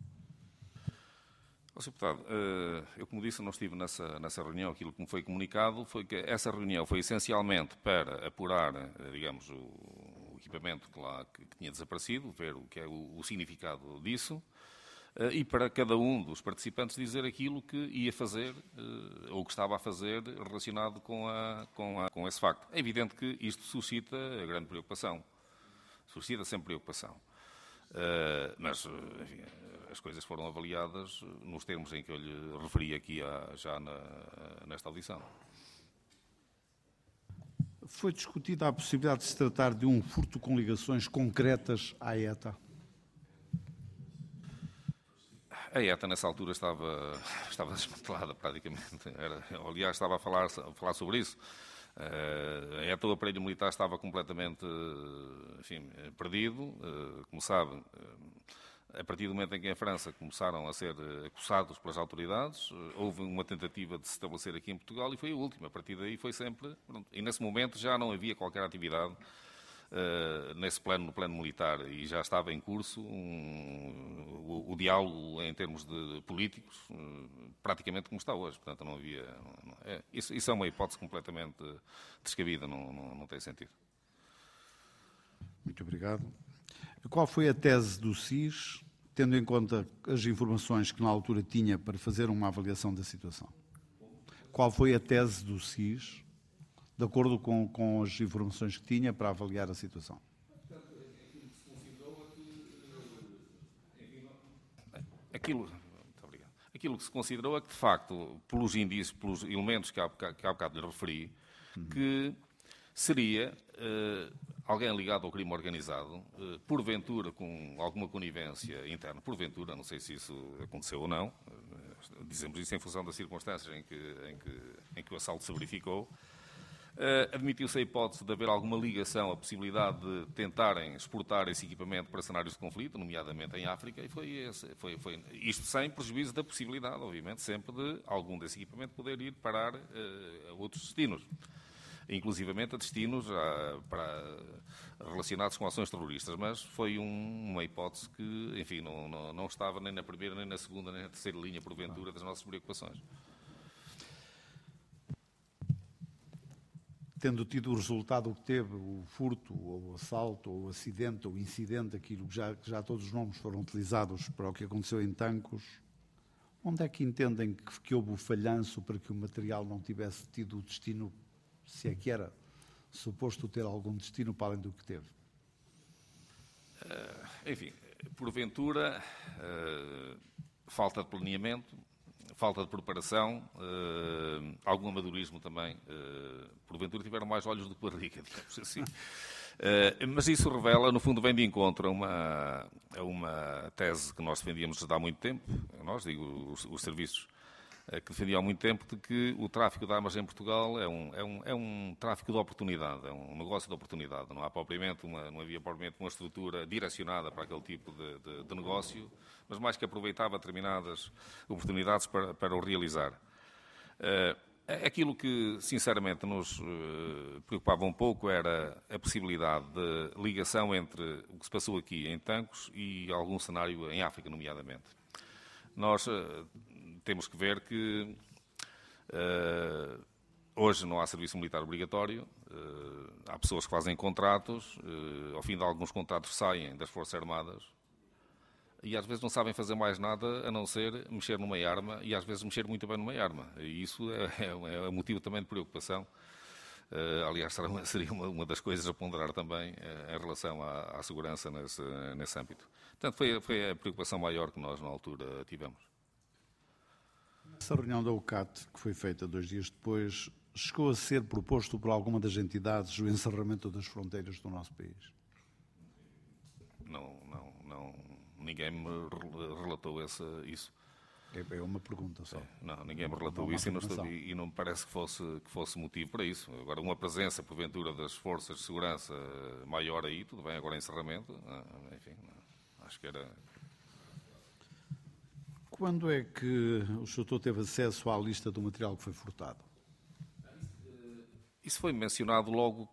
Sr. Deputado, eu, como disse, não estive nessa reunião. Aquilo que me foi comunicado foi que essa reunião foi essencialmente para apurar, digamos, o equipamento que tinha desaparecido, ver o que é o significado disso, e para cada um dos participantes dizer aquilo que ia fazer ou que estava a fazer relacionado com esse facto. É evidente que isto suscita grande preocupação. Suscita sempre preocupação. Mas, enfim, as coisas foram avaliadas nos termos em que eu lhe referi aqui nesta audição. Foi discutida a possibilidade de se tratar de um furto com ligações concretas à ETA? A ETA, nessa altura, estava desmantelada, praticamente. Aliás, estava a falar sobre isso. A ETA, o aparelho militar, estava completamente, enfim, perdido. Como sabe, a partir do momento em que em França começaram a ser acossados pelas autoridades, houve uma tentativa de se estabelecer aqui em Portugal e foi a última. A partir daí foi sempre... Pronto. E nesse momento já não havia qualquer atividade no plano militar, e já estava em curso o diálogo em termos de políticos, praticamente como está hoje. Portanto, não havia... Isso é uma hipótese completamente descabida, não tem sentido. Muito obrigado. Qual foi a tese do SIS, tendo em conta as informações que na altura tinha para fazer uma avaliação da situação? Qual foi a tese do SIS, de acordo com as informações que tinha para avaliar a situação? Aquilo que se considerou é que, de facto, pelos indícios, pelos elementos que há bocado lhe referi, que seria alguém ligado ao crime organizado, porventura com alguma conivência interna, porventura, não sei se isso aconteceu ou não, dizemos isso em função das circunstâncias em que o assalto se verificou. Admitiu-se a hipótese de haver alguma ligação, a possibilidade de tentarem exportar esse equipamento para cenários de conflito, nomeadamente em África, e foi isto sem prejuízo da possibilidade, obviamente, sempre de algum desse equipamento poder ir parar a outros destinos, inclusivamente a destinos relacionados com ações terroristas, mas foi uma hipótese que, enfim, não estava nem na primeira, nem na segunda, nem na terceira linha, porventura, das nossas preocupações. Tendo tido o resultado que teve, o furto, ou o assalto, ou o acidente, ou o incidente, aquilo que já todos os nomes foram utilizados para o que aconteceu em Tancos, onde é que entendem que houve o falhanço para que o material não tivesse tido o destino, se é que era suposto ter algum destino para além do que teve? Enfim, porventura, falta de planeamento, falta de preparação, algum amadorismo também. Porventura tiveram mais olhos do que barriga, digamos assim. Mas isso revela, no fundo, vem de encontro a uma tese que nós defendíamos há muito tempo, nós, digo, os serviços, que defendiam há muito tempo, de que o tráfico de armas em Portugal é um tráfico de oportunidade, é um negócio de oportunidade. Não havia propriamente uma estrutura direcionada para aquele tipo de negócio, mas mais que aproveitava determinadas oportunidades para o realizar. Aquilo que, sinceramente, nos preocupava um pouco era a possibilidade de ligação entre o que se passou aqui em Tancos e algum cenário em África, nomeadamente. Nós temos que ver que hoje não há serviço militar obrigatório, há pessoas que fazem contratos, ao fim de alguns contratos saem das Forças Armadas e às vezes não sabem fazer mais nada a não ser mexer numa arma e às vezes mexer muito bem numa arma. E isso é motivo também de preocupação. Aliás, seria uma das coisas a ponderar também em relação à segurança nesse âmbito. Portanto, foi a preocupação maior que nós na altura tivemos. Essa reunião da UCAT, que foi feita 2 dias depois, chegou a ser proposto por alguma das entidades o encerramento das fronteiras do nosso país? Não, ninguém me relatou isso. É uma pergunta só. Não, ninguém me relatou isso e não me parece que fosse motivo para isso. Agora, uma presença, porventura, das forças de segurança maior aí, tudo bem, agora encerramento, enfim, acho que era... Quando é que o Sr. teve acesso à lista do material que foi furtado? Isso foi mencionado logo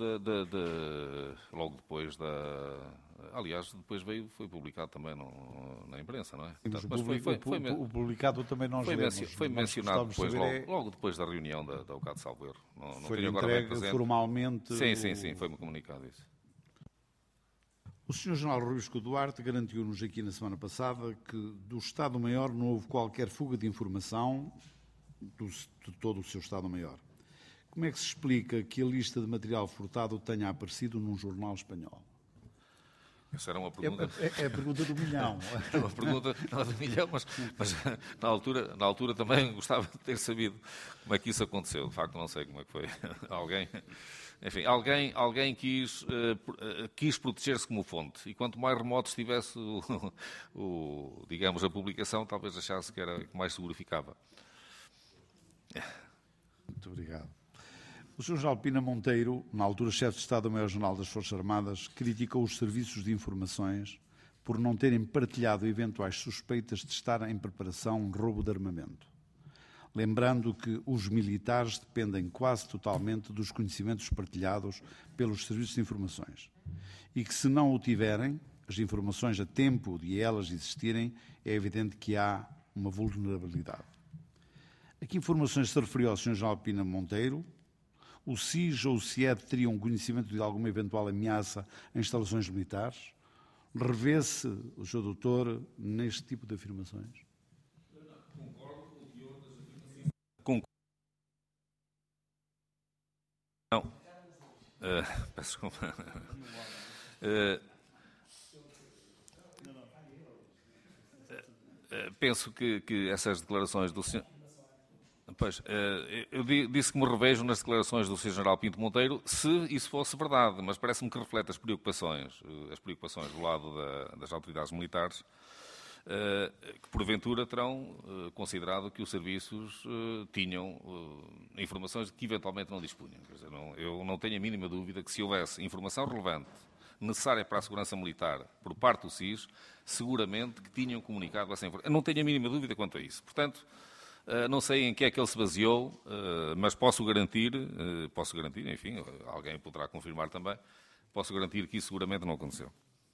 logo depois da... Aliás, depois foi publicado também na imprensa, não é? O publicado também nós lemos. Foi mencionado depois, logo depois da reunião da UCAT, salvo erro. Foi entregue formalmente... Sim, foi-me comunicado isso. O Sr. General Rui Bisco Duarte garantiu-nos aqui na semana passada que do Estado-Maior não houve qualquer fuga de informação de todo o seu Estado-Maior. Como é que se explica que a lista de material furtado tenha aparecido num jornal espanhol? Essa era uma pergunta. É a pergunta do milhão. É uma pergunta não do milhão, mas na altura também gostava de ter sabido como é que isso aconteceu. De facto, não sei como é que foi. Alguém quis proteger-se como fonte. E quanto mais remoto estivesse digamos, a publicação, talvez achasse que era que mais seguro ficava. Muito obrigado. O Sr. General Pina Monteiro, na altura chefe de Estado-Maior-General das Forças Armadas, criticou os serviços de informações por não terem partilhado eventuais suspeitas de estar em preparação um roubo de armamento, lembrando que os militares dependem quase totalmente dos conhecimentos partilhados pelos serviços de informações e que, se não o tiverem, as informações a tempo de elas existirem, é evidente que há uma vulnerabilidade. A que informações se referiu ao Sr. General Pina Monteiro? O SIS ou o CIED teriam conhecimento de alguma eventual ameaça a instalações militares? Revê-se, o Sr. Doutor, neste tipo de afirmações? Concordo com o teor das afirmações. Não. Peço desculpa. Penso que essas declarações do Sr. Pois, eu disse que me revejo nas declarações do Sr. General Pinto Monteiro, se isso fosse verdade, mas parece-me que reflete as preocupações do lado das autoridades militares, que porventura terão considerado que os serviços tinham informações de que eventualmente não dispunham. Quer dizer, eu não tenho a mínima dúvida que se houvesse informação relevante necessária para a segurança militar por parte do SIS, seguramente que tinham comunicado essa informação. Eu não tenho a mínima dúvida quanto a isso. Portanto, não sei em que é que ele se baseou, mas posso garantir, enfim, alguém poderá confirmar também, posso garantir que isso seguramente não aconteceu.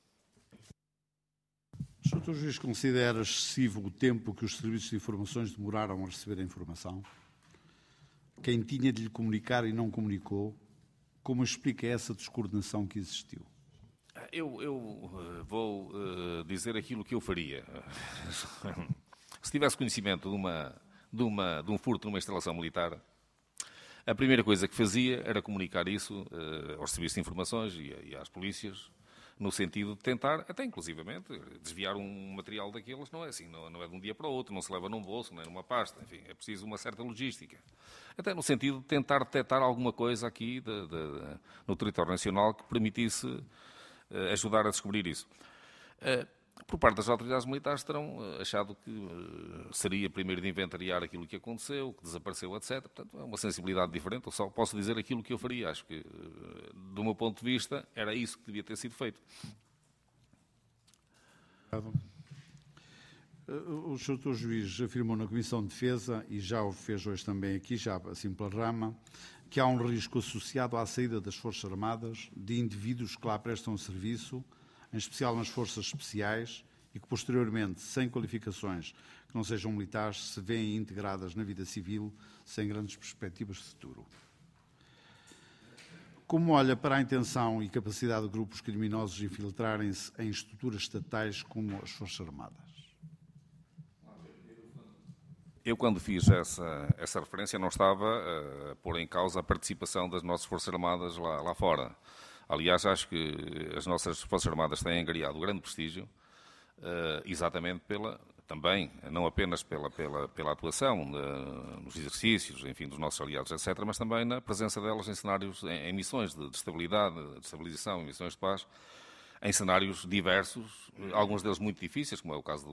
O Sr. Juiz considera excessivo o tempo que os serviços de informações demoraram a receber a informação? Quem tinha de lhe comunicar e não comunicou, como explica essa descoordenação que existiu? Eu vou dizer aquilo que eu faria. Se tivesse conhecimento de um furto numa instalação militar, a primeira coisa que fazia era comunicar isso aos serviços de informações e às polícias, no sentido de tentar, até inclusivamente, desviar um material daqueles. Não é assim, não é de um dia para o outro, não se leva num bolso, nem numa pasta, enfim, é preciso uma certa logística. Até no sentido de tentar detectar alguma coisa aqui no território nacional que permitisse ajudar a descobrir isso. Por parte das autoridades militares terão achado que seria primeiro de inventariar aquilo que aconteceu, que desapareceu, etc. Portanto, é uma sensibilidade diferente. Eu só posso dizer aquilo que eu faria. Acho que, do meu ponto de vista, era isso que devia ter sido feito. O Sr. Juiz afirmou na Comissão de Defesa, e já o fez hoje também aqui, já assim pela rama, que há um risco associado à saída das Forças Armadas de indivíduos que lá prestam serviço, em especial nas forças especiais, e que posteriormente, sem qualificações que não sejam militares, se veem integradas na vida civil sem grandes perspectivas de futuro. Como olha para a intenção e capacidade de grupos criminosos infiltrarem-se em estruturas estatais como as Forças Armadas? Eu, quando fiz essa referência, não estava a pôr em causa a participação das nossas Forças Armadas lá fora. Aliás, acho que as nossas Forças Armadas têm angariado grande prestígio, exatamente também, não apenas pela atuação nos exercícios, enfim, dos nossos aliados, etc., mas também na presença delas em cenários, em missões de estabilidade, de estabilização, em missões de paz, em cenários diversos, alguns deles muito difíceis, como é o caso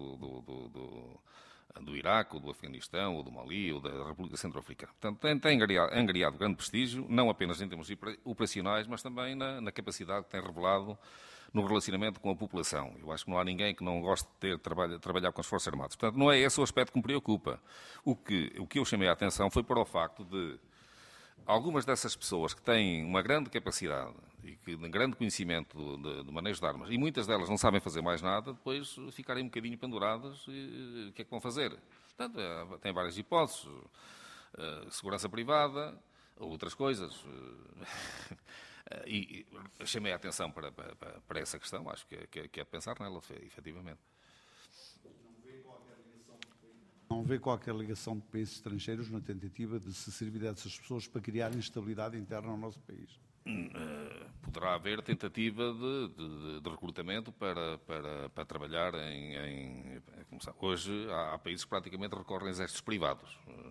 do Iraque, ou do Afeganistão, ou do Mali, ou da República Centro-Africana. Portanto, tem angariado grande prestígio, não apenas em termos operacionais, mas também na capacidade que tem revelado no relacionamento com a população. Eu acho que não há ninguém que não goste de trabalhar com as Forças Armadas. Portanto, não é esse o aspecto que me preocupa. O que eu chamei a atenção foi para o facto de algumas dessas pessoas que têm uma grande capacidade e que têm grande conhecimento do manejo de armas, e muitas delas não sabem fazer mais nada, depois ficarem um bocadinho penduradas e o que é que vão fazer? Portanto, tem várias hipóteses. Segurança privada, outras coisas. E chamei a atenção para essa questão, acho que é de pensar nela, efetivamente. Não vê qualquer ligação de países estrangeiros na tentativa de se servir dessas pessoas para criar instabilidade interna no nosso país? Poderá haver tentativa de recrutamento para trabalhar em hoje há países que praticamente recorrem a exércitos privados.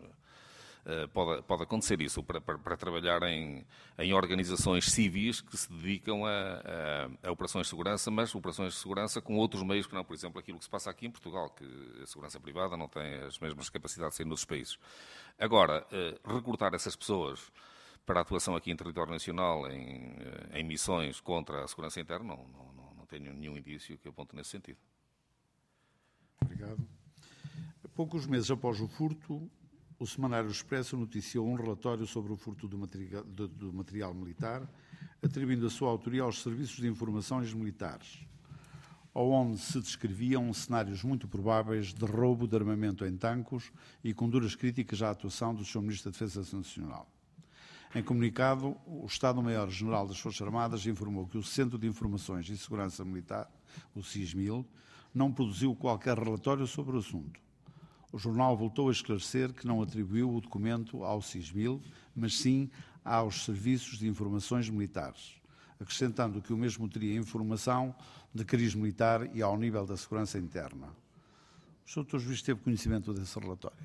Pode acontecer isso, para trabalhar em organizações civis que se dedicam a operações de segurança, mas operações de segurança com outros meios que não, por exemplo, aquilo que se passa aqui em Portugal, que a segurança privada não tem as mesmas capacidades de ser noutros países. Agora, recrutar essas pessoas para a atuação aqui em território nacional, em missões contra a segurança interna, não tenho nenhum indício que aponte nesse sentido. Obrigado. Poucos meses após o furto, o Semanário Expresso noticiou um relatório sobre o furto do material militar, atribuindo a sua autoria aos serviços de informações militares, onde se descreviam cenários muito prováveis de roubo de armamento em tanques e com duras críticas à atuação do Sr. Ministro da Defesa Nacional. Em comunicado, o Estado-Maior-General das Forças Armadas informou que o Centro de Informações e Segurança Militar, o CISMIL, não produziu qualquer relatório sobre o assunto. O jornal voltou a esclarecer que não atribuiu o documento ao CISMIL, mas sim aos Serviços de Informações Militares, acrescentando que o mesmo teria informação de cariz militar e ao nível da segurança interna. O Sr. Dr. Juiz teve conhecimento desse relatório?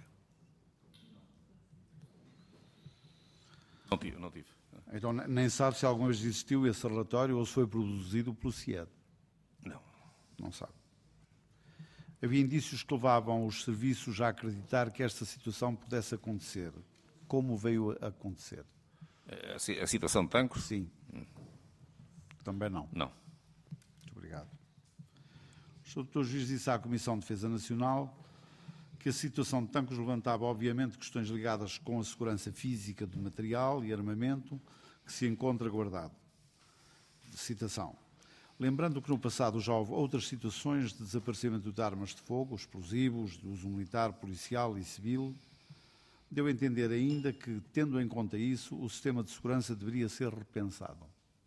Não tive. Então nem sabe se alguma vez existiu esse relatório ou se foi produzido pelo CIED? Não. Não sabe. Havia indícios que levavam os serviços a acreditar que esta situação pudesse acontecer. Como veio a acontecer? A situação de tanques? Sim. Também não. Não. Muito obrigado. O Sr. Dr. Juiz disse à Comissão de Defesa Nacional que a situação de tanques levantava, obviamente, questões ligadas com a segurança física do material e armamento que se encontra guardado. Citação. Lembrando que no passado já houve outras situações de desaparecimento de armas de fogo, explosivos, de uso militar, policial e civil, deu a entender ainda que, tendo em conta isso, o sistema de segurança deveria ser repensado.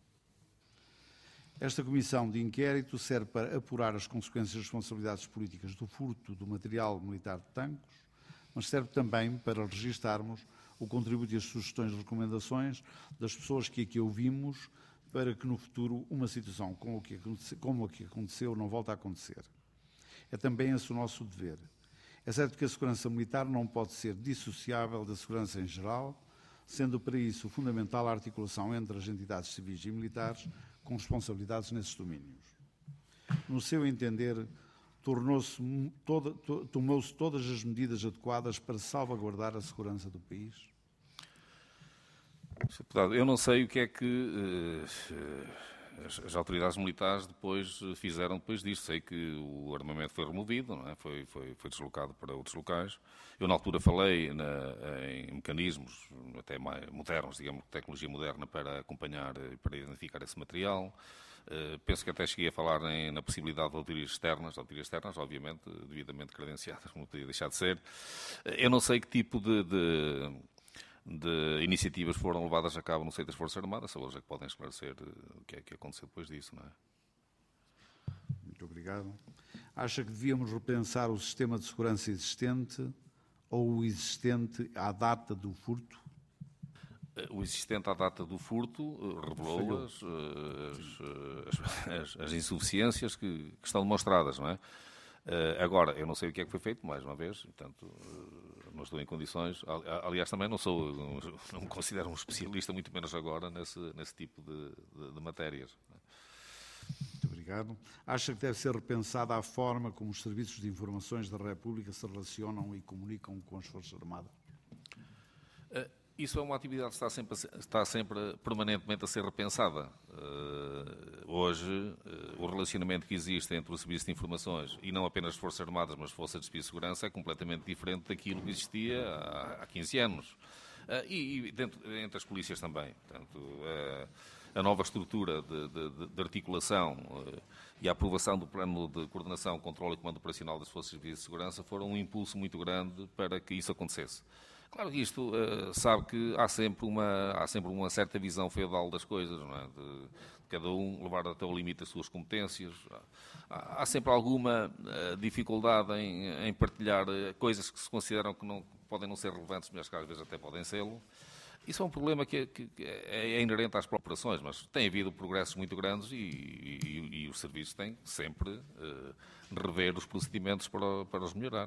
Esta comissão de inquérito serve para apurar as consequências e responsabilidades políticas do furto do material militar de tanques, mas serve também para registarmos o contributo e as sugestões e recomendações das pessoas que aqui ouvimos para que no futuro uma situação como a que aconteceu não volte a acontecer. É também esse o nosso dever. É certo que a segurança militar não pode ser dissociável da segurança em geral, sendo para isso fundamental a articulação entre as entidades civis e militares com responsabilidades nesses domínios. No seu entender, tomou-se todas as medidas adequadas para salvaguardar a segurança do país? Sr. Deputado, eu não sei o que é que as autoridades militares depois fizeram depois disto. Sei que o armamento foi removido, não é? Foi deslocado para outros locais. Eu, na altura, falei em mecanismos até mais modernos, digamos, tecnologia moderna para acompanhar e para identificar esse material. Penso que até cheguei a falar na possibilidade de auditorias externas, obviamente, devidamente credenciadas, não podia deixar de ser. Eu não sei que tipo de iniciativas foram levadas a cabo no seio das Forças Armadas, são eles é que podem esclarecer o que é que aconteceu depois disso, não é? Muito obrigado. Acha que devíamos repensar o sistema de segurança existente ou o existente à data do furto? O existente à data do furto revelou as insuficiências que estão demonstradas, não é? Agora, eu não sei o que é que foi feito, mais uma vez, portanto, não estou em condições. Aliás, também não me considero um especialista, muito menos agora, nesse tipo de matérias. Muito obrigado. Acha que deve ser repensada a forma como os serviços de informações da República se relacionam e comunicam com as Forças Armadas? Isso é uma atividade que está sempre permanentemente a ser repensada. Hoje, o relacionamento que existe entre o Serviço de Informações e não apenas as Forças Armadas, mas as Forças de Segurança é completamente diferente daquilo que existia há 15 anos. E entre as polícias também. Portanto, a nova estrutura de articulação e a aprovação do Plano de Coordenação, Controlo e Comando Operacional das Forças de Segurança foram um impulso muito grande para que isso acontecesse. Claro que isto sabe que há sempre uma certa visão feudal das coisas, não é? De cada um levar até o limite as suas competências. Há sempre alguma dificuldade em partilhar coisas que se consideram que não podem não ser relevantes, mas que às vezes até podem ser-lo. Isso é um problema que é inerente às operações, mas tem havido progressos muito grandes e os serviços têm sempre rever os procedimentos para os melhorar.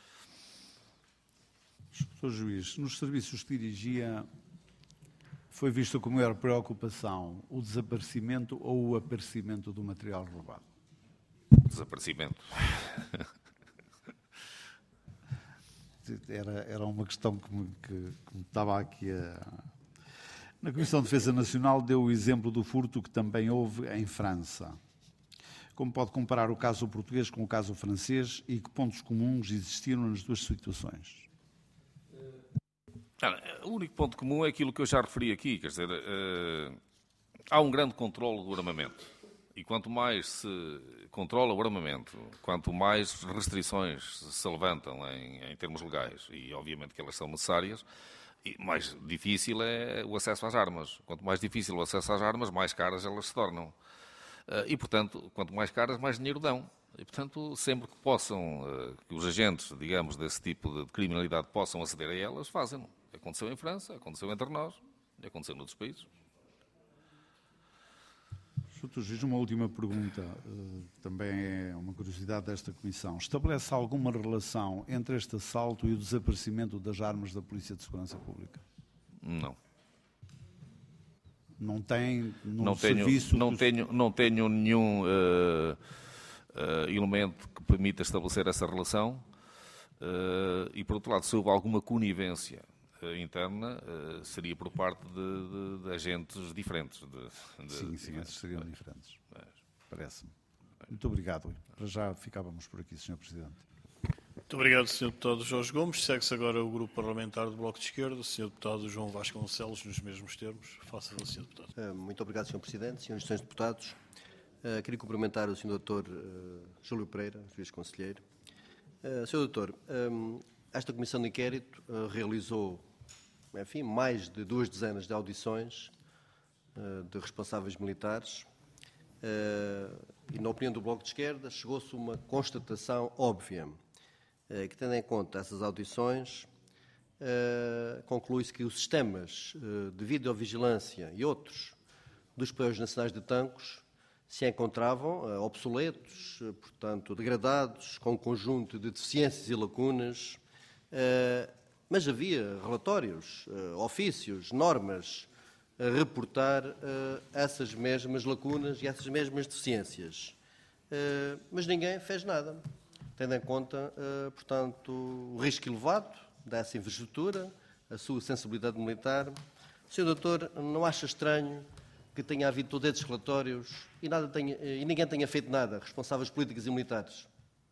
Sr. Juiz, nos serviços que dirigia, foi visto com maior preocupação o desaparecimento ou o aparecimento do material roubado? Desaparecimento. Era uma questão que me estava aqui a... Na Comissão de Defesa Nacional deu o exemplo do furto que também houve em França. Como pode comparar o caso português com o caso francês e que pontos comuns existiram nas duas situações? O único ponto comum é aquilo que eu já referi aqui, quer dizer, há um grande controle do armamento. E quanto mais se controla o armamento, quanto mais restrições se levantam em termos legais, e obviamente que elas são necessárias, mais difícil é o acesso às armas. Quanto mais difícil o acesso às armas, mais caras elas se tornam. E, portanto, quanto mais caras, mais dinheiro dão. E, portanto, sempre que possam, que os agentes, digamos, desse tipo de criminalidade possam aceder a elas, fazem-no. Aconteceu em França, aconteceu entre nós e aconteceu noutros países. Sr. Juiz, uma última pergunta, também é uma curiosidade desta Comissão. Estabelece alguma relação entre este assalto e o desaparecimento das armas da Polícia de Segurança Pública? Não. Não tem serviço? Não tenho nenhum elemento que permita estabelecer essa relação. E, por outro lado, se houve alguma conivência interna, seria por parte de agentes diferentes. Sim, esses seriam diferentes. Parece-me. Muito obrigado. Para já ficávamos por aqui, Sr. Presidente. Muito obrigado, Sr. Deputado Jorge Gomes. Segue-se agora o Grupo Parlamentar do Bloco de Esquerda. Sr. Deputado João Vasconcelos, nos mesmos termos. Faça-o, Sr. Deputado. Muito obrigado, Sr. Presidente. Senhores e Srs. Deputados, queria cumprimentar o Sr. Dr. Júlio Pereira, Juiz Conselheiro. Sr. Doutor, esta Comissão de Inquérito realizou, enfim, mais de 2 dezenas de audições de responsáveis militares e, na opinião do Bloco de Esquerda, chegou-se a uma constatação óbvia, que, tendo em conta essas audições, conclui-se que os sistemas de videovigilância e outros dos Poderes Nacionais de Tancos se encontravam obsoletos, portanto, degradados, com um conjunto de deficiências e lacunas, mas havia relatórios, ofícios, normas a reportar essas mesmas lacunas e essas mesmas deficiências. Mas ninguém fez nada, tendo em conta, portanto, o risco elevado dessa infraestrutura, a sua sensibilidade militar. Sr. Doutor, não acha estranho que tenha havido todos esses relatórios e ninguém tenha feito nada, responsáveis políticos e militares?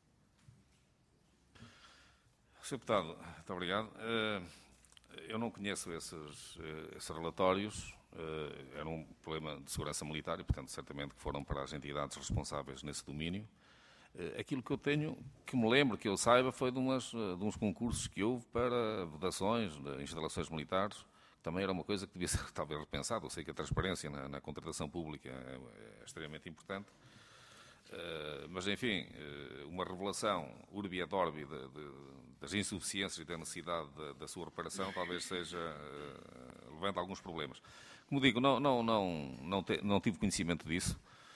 Sr. Deputado, muito obrigado. Eu não conheço esses relatórios. Era um problema de segurança militar e, portanto, certamente que foram para as entidades responsáveis nesse domínio. Aquilo que eu tenho, que me lembro, que eu saiba, foi de uns concursos que houve para vedações de instalações militares. Também era uma coisa que devia ser talvez repensada. Eu sei que a transparência na contratação pública é extremamente importante. Mas, enfim, uma revelação urbi et orbi das insuficiências e da necessidade da sua reparação talvez levante alguns problemas. Como digo, não tive conhecimento disso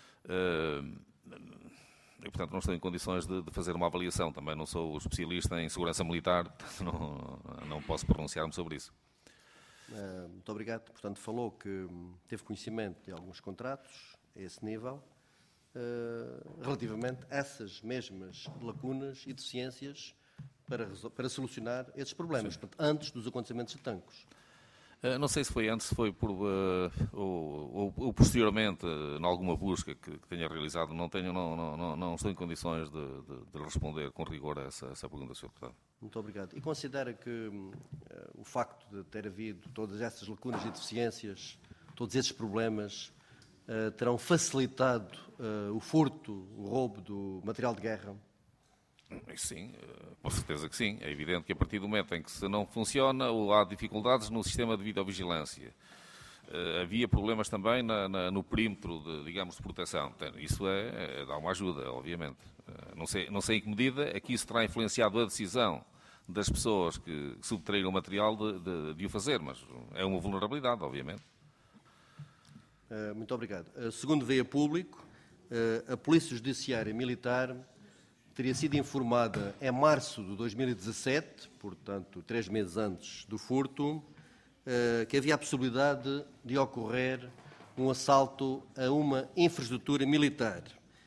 e, portanto, não estou em condições de fazer uma avaliação. Também não sou especialista em segurança militar, portanto, não posso pronunciar-me sobre isso. Muito obrigado. Portanto, falou que teve conhecimento de alguns contratos a esse nível, relativamente a essas mesmas lacunas e deficiências para solucionar esses problemas, portanto, antes dos acontecimentos de Tancos. Não sei se foi antes, se foi ou posteriormente, em alguma busca que tenha realizado. Não estou em condições de responder com rigor a essa pergunta, Sr. Deputado. Muito obrigado. E considera que o facto de ter havido todas essas lacunas e deficiências, todos esses problemas, terão facilitado o furto, o roubo do material de guerra? Sim, com certeza que sim. É evidente que a partir do momento em que se não funciona ou há dificuldades no sistema de videovigilância, havia problemas também no perímetro, digamos, de proteção. Isso dá uma ajuda, obviamente. Não sei em que medida é que isso terá influenciado a decisão das pessoas que subtraíram o material de o fazer, mas é uma vulnerabilidade, obviamente. Muito obrigado. Segundo veio a público, a Polícia Judiciária Militar teria sido informada em março de 2017, portanto 3 meses antes do furto, que havia a possibilidade de ocorrer um assalto a uma infraestrutura militar.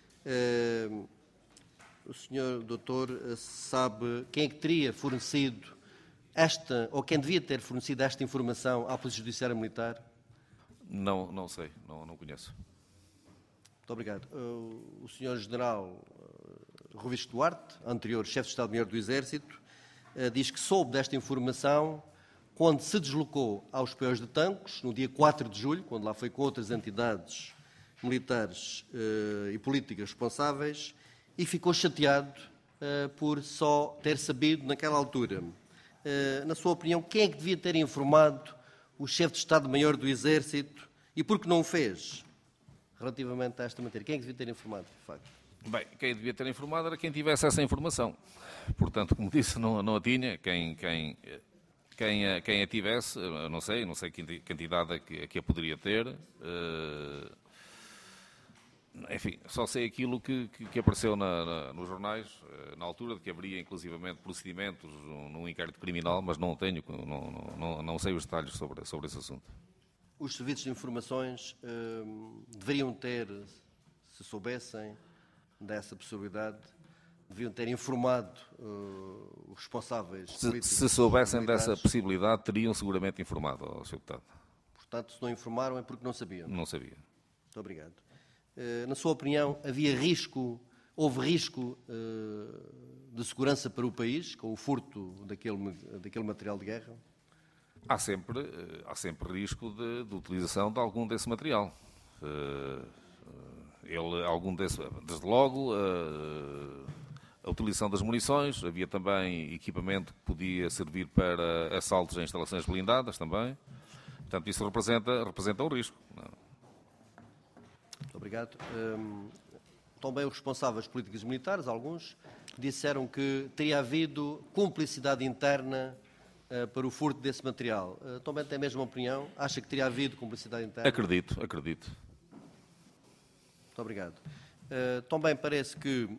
O senhor doutor sabe quem é que teria fornecido esta, ou quem devia ter fornecido esta informação à Polícia Judiciária Militar? Não sei, não conheço. Muito obrigado. O senhor general Rui Duarte, anterior chefe de Estado-Maior do Exército, diz que soube desta informação quando se deslocou aos Peões de Tancos, no dia 4 de julho, quando lá foi com outras entidades militares e políticas responsáveis, e ficou chateado por só ter sabido naquela altura. Na sua opinião, quem é que devia ter informado o chefe de Estado-Maior do Exército e por que não o fez relativamente a esta matéria? Quem é que devia ter informado, de facto? Bem, quem devia ter informado era quem tivesse essa informação. Portanto, como disse, não a tinha. Quem a tivesse, não sei que quantidade é que a poderia ter. Enfim, só sei aquilo que apareceu nos jornais, na altura, de que haveria inclusivamente procedimentos num inquérito criminal, mas não sei os detalhes sobre esse assunto. Os serviços de informações deveriam ter, se soubessem dessa possibilidade, deviam ter informado os responsáveis políticos. Se soubessem dessa possibilidade, teriam seguramente informado ao Sr. Deputado. Portanto, se não informaram é porque não sabiam. Não sabia. Muito obrigado. Na sua opinião, houve risco de segurança para o país com o furto daquele material de guerra? Há sempre risco de utilização de algum desse material. Desde logo, a utilização das munições, havia também equipamento que podia servir para assaltos em instalações blindadas também. Portanto, isso representa um risco. Muito obrigado. Também os responsáveis políticos e militares, alguns, disseram que teria havido cumplicidade interna para o furto desse material. Também tem a mesma opinião? Acha que teria havido cumplicidade interna? Acredito. Muito obrigado. Também parece que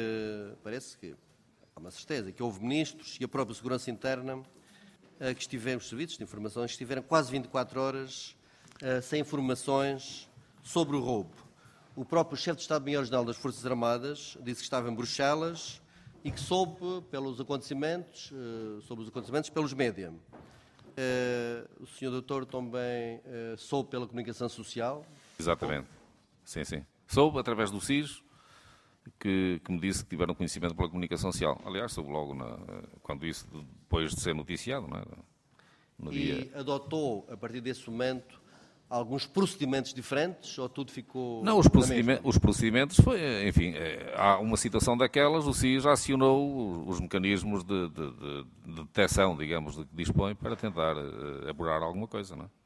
há uma certeza que houve ministros e a própria Segurança Interna que estiveram, os serviços de informações, estiveram quase 24 horas sem informações sobre o roubo. O próprio chefe de Estado-Maior-General das Forças Armadas disse que estava em Bruxelas e que soube pelos acontecimentos, pelos média. O senhor doutor também soube pela comunicação social? Exatamente. Sim. Soube através do SIS, que me disse que tiveram conhecimento pela comunicação social. Aliás, soube logo quando isso, depois de ser noticiado, não é? No dia. Adotou, a partir desse momento, alguns procedimentos diferentes ou tudo ficou... Não, os procedimentos foi, enfim, há uma situação daquelas, o SIS já acionou os mecanismos de detecção, digamos, de que dispõe para tentar apurar alguma coisa, não é?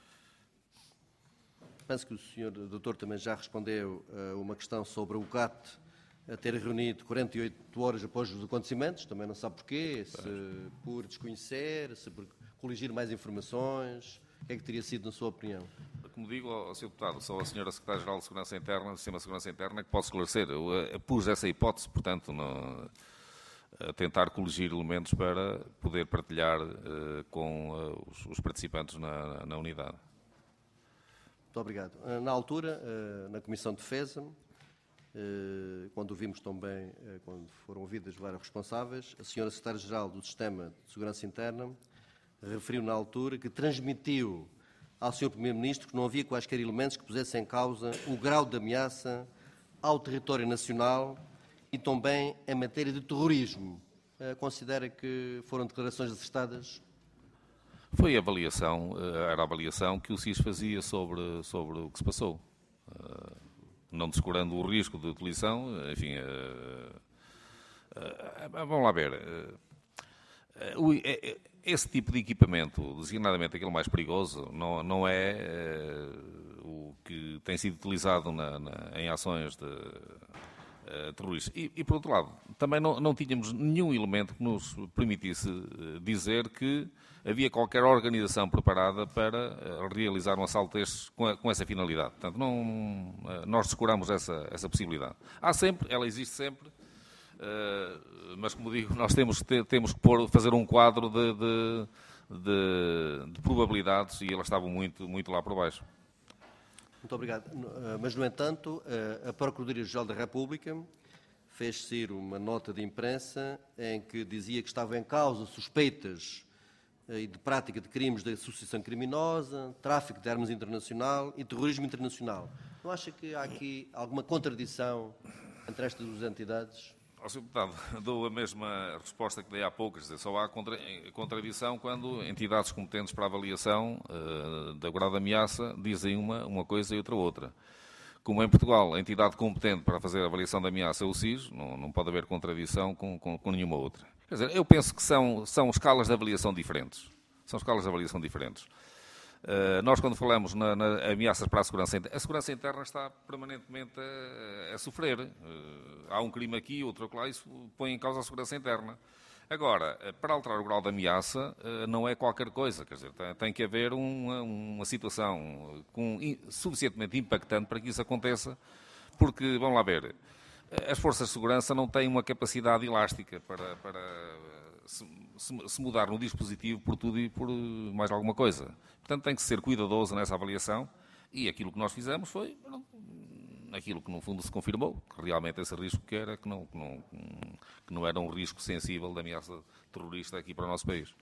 Penso que o senhor doutor também já respondeu a uma questão sobre o GAT a ter reunido 48 horas após os acontecimentos, também não sabe porquê, se por desconhecer, se por coligir mais informações, o que é que teria sido na sua opinião? Como digo ao Sr. Deputado, sou a Sra. Secretária-Geral de Segurança Interna, do Sistema de Segurança Interna, que posso esclarecer. Eu pus essa hipótese, portanto, a tentar coligir elementos para poder partilhar com os participantes na unidade. Muito obrigado. Na altura, na Comissão de Defesa, quando ouvimos também, quando foram ouvidas várias responsáveis, a Sra. Secretária-Geral do Sistema de Segurança Interna referiu na altura que transmitiu ao Sr. Primeiro-Ministro que não havia quaisquer elementos que pusessem em causa o grau de ameaça ao território nacional e também em matéria de terrorismo. Considera que foram declarações acertadas? Foi era a avaliação que o SIS fazia sobre o que se passou. Não descurando o risco de utilização, enfim, Vamos lá ver. Esse tipo de equipamento, designadamente aquele mais perigoso, não é o que tem sido utilizado em ações terroristas. E, por outro lado, também não tínhamos nenhum elemento que nos permitisse dizer que havia qualquer organização preparada para realizar um assalto destes com essa finalidade. Portanto, nós descuramos essa possibilidade. Ela existe sempre, mas, como digo, nós temos que fazer um quadro de probabilidades e elas estavam muito, muito lá por baixo. Muito obrigado. Mas, no entanto, a Procuradoria-Geral da República fez sair uma nota de imprensa em que dizia que estavam em causa suspeitas de prática de crimes de associação criminosa, tráfico de armas internacional e terrorismo internacional. Não acha que há aqui alguma contradição entre estas duas entidades? Sr. Deputado, dou a mesma resposta que dei há pouco, quer dizer, só há contradição quando entidades competentes para a avaliação da grau de ameaça dizem uma coisa e outra. Como em Portugal, a entidade competente para fazer a avaliação da ameaça é o SIS, não pode haver contradição com nenhuma outra. Quer dizer, eu penso que são escalas de avaliação diferentes. Nós, quando falamos na ameaças para a segurança interna está permanentemente a sofrer. Há um crime aqui, outro lá, isso põe em causa a segurança interna. Agora, para alterar o grau de ameaça, não é qualquer coisa. Quer dizer, tem que haver uma situação suficientemente impactante para que isso aconteça, porque, vamos lá ver, as forças de segurança não têm uma capacidade elástica para se mudar no dispositivo por tudo e por mais alguma coisa. Portanto, tem que ser cuidadoso nessa avaliação e aquilo que nós fizemos foi aquilo que, no fundo, se confirmou, que realmente esse risco que não era um risco sensível de ameaça terrorista aqui para o nosso país.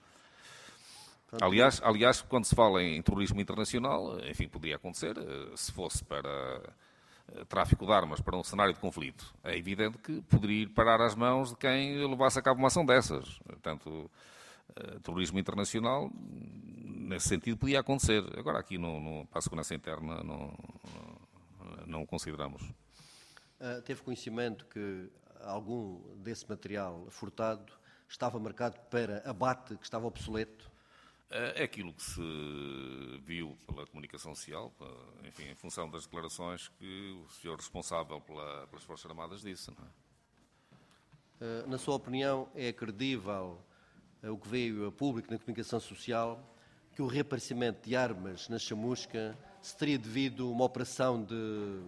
Aliás, quando se fala em terrorismo internacional, enfim, poderia acontecer, se fosse para tráfico de armas para um cenário de conflito. É evidente que poderia ir parar às mãos de quem levasse a cabo uma ação dessas. Portanto, terrorismo internacional, nesse sentido, podia acontecer. Agora, aqui para a segurança interna, não o consideramos. Teve conhecimento que algum desse material furtado estava marcado para abate, que estava obsoleto? É aquilo que se viu pela comunicação social, enfim, em função das declarações que o senhor responsável pelas Forças Armadas disse. Não é? Na sua opinião, é credível o que veio a público na comunicação social que o reaparecimento de armas na chamusca se teria devido a uma operação de,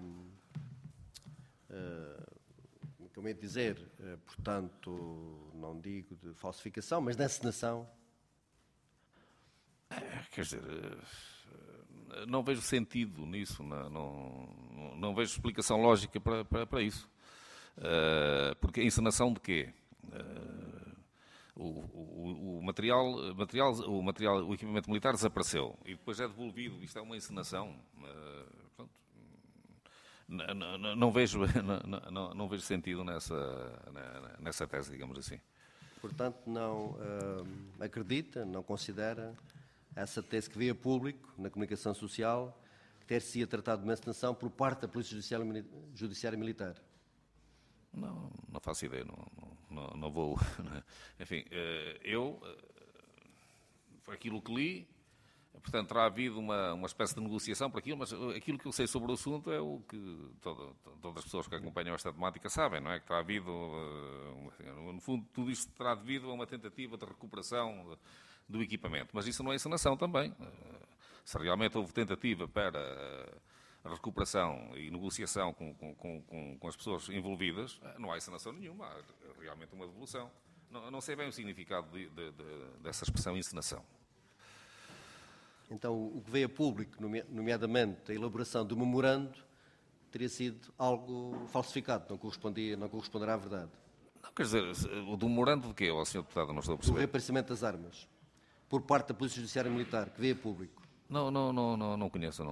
como é de dizer, portanto, não digo de falsificação, mas de encenação? Quer dizer, não vejo sentido nisso, não vejo explicação lógica para isso. Porque a encenação de quê? O equipamento militar desapareceu e depois é devolvido. Isto é uma encenação. Não vejo sentido nessa tese, digamos assim. Portanto, não acredita, não considera essa tese que veio a público na comunicação social que ter-se-ia tratado de uma encenação por parte da Polícia Judiciária Militar? Não faço ideia, não vou. Enfim, aquilo que li, portanto, terá havido uma espécie de negociação por aquilo, mas aquilo que eu sei sobre o assunto é o que todas as pessoas que acompanham esta temática sabem, não é? Que terá havido, no fundo, tudo isto terá devido a uma tentativa de recuperação do equipamento, mas isso não é encenação também. Se realmente houve tentativa para a recuperação e negociação com as pessoas envolvidas, não há encenação nenhuma, há realmente uma devolução. Não sei bem o significado dessa expressão encenação. Então, o que veio a público, nomeadamente a elaboração do memorando, teria sido algo falsificado, não corresponderá à verdade. Não, quer dizer, o do memorando de quê, Sr. Deputado? Não estou a perceber. O reaparecimento das armas, por parte da Polícia Judiciária Militar, que veio a público. Não conheço,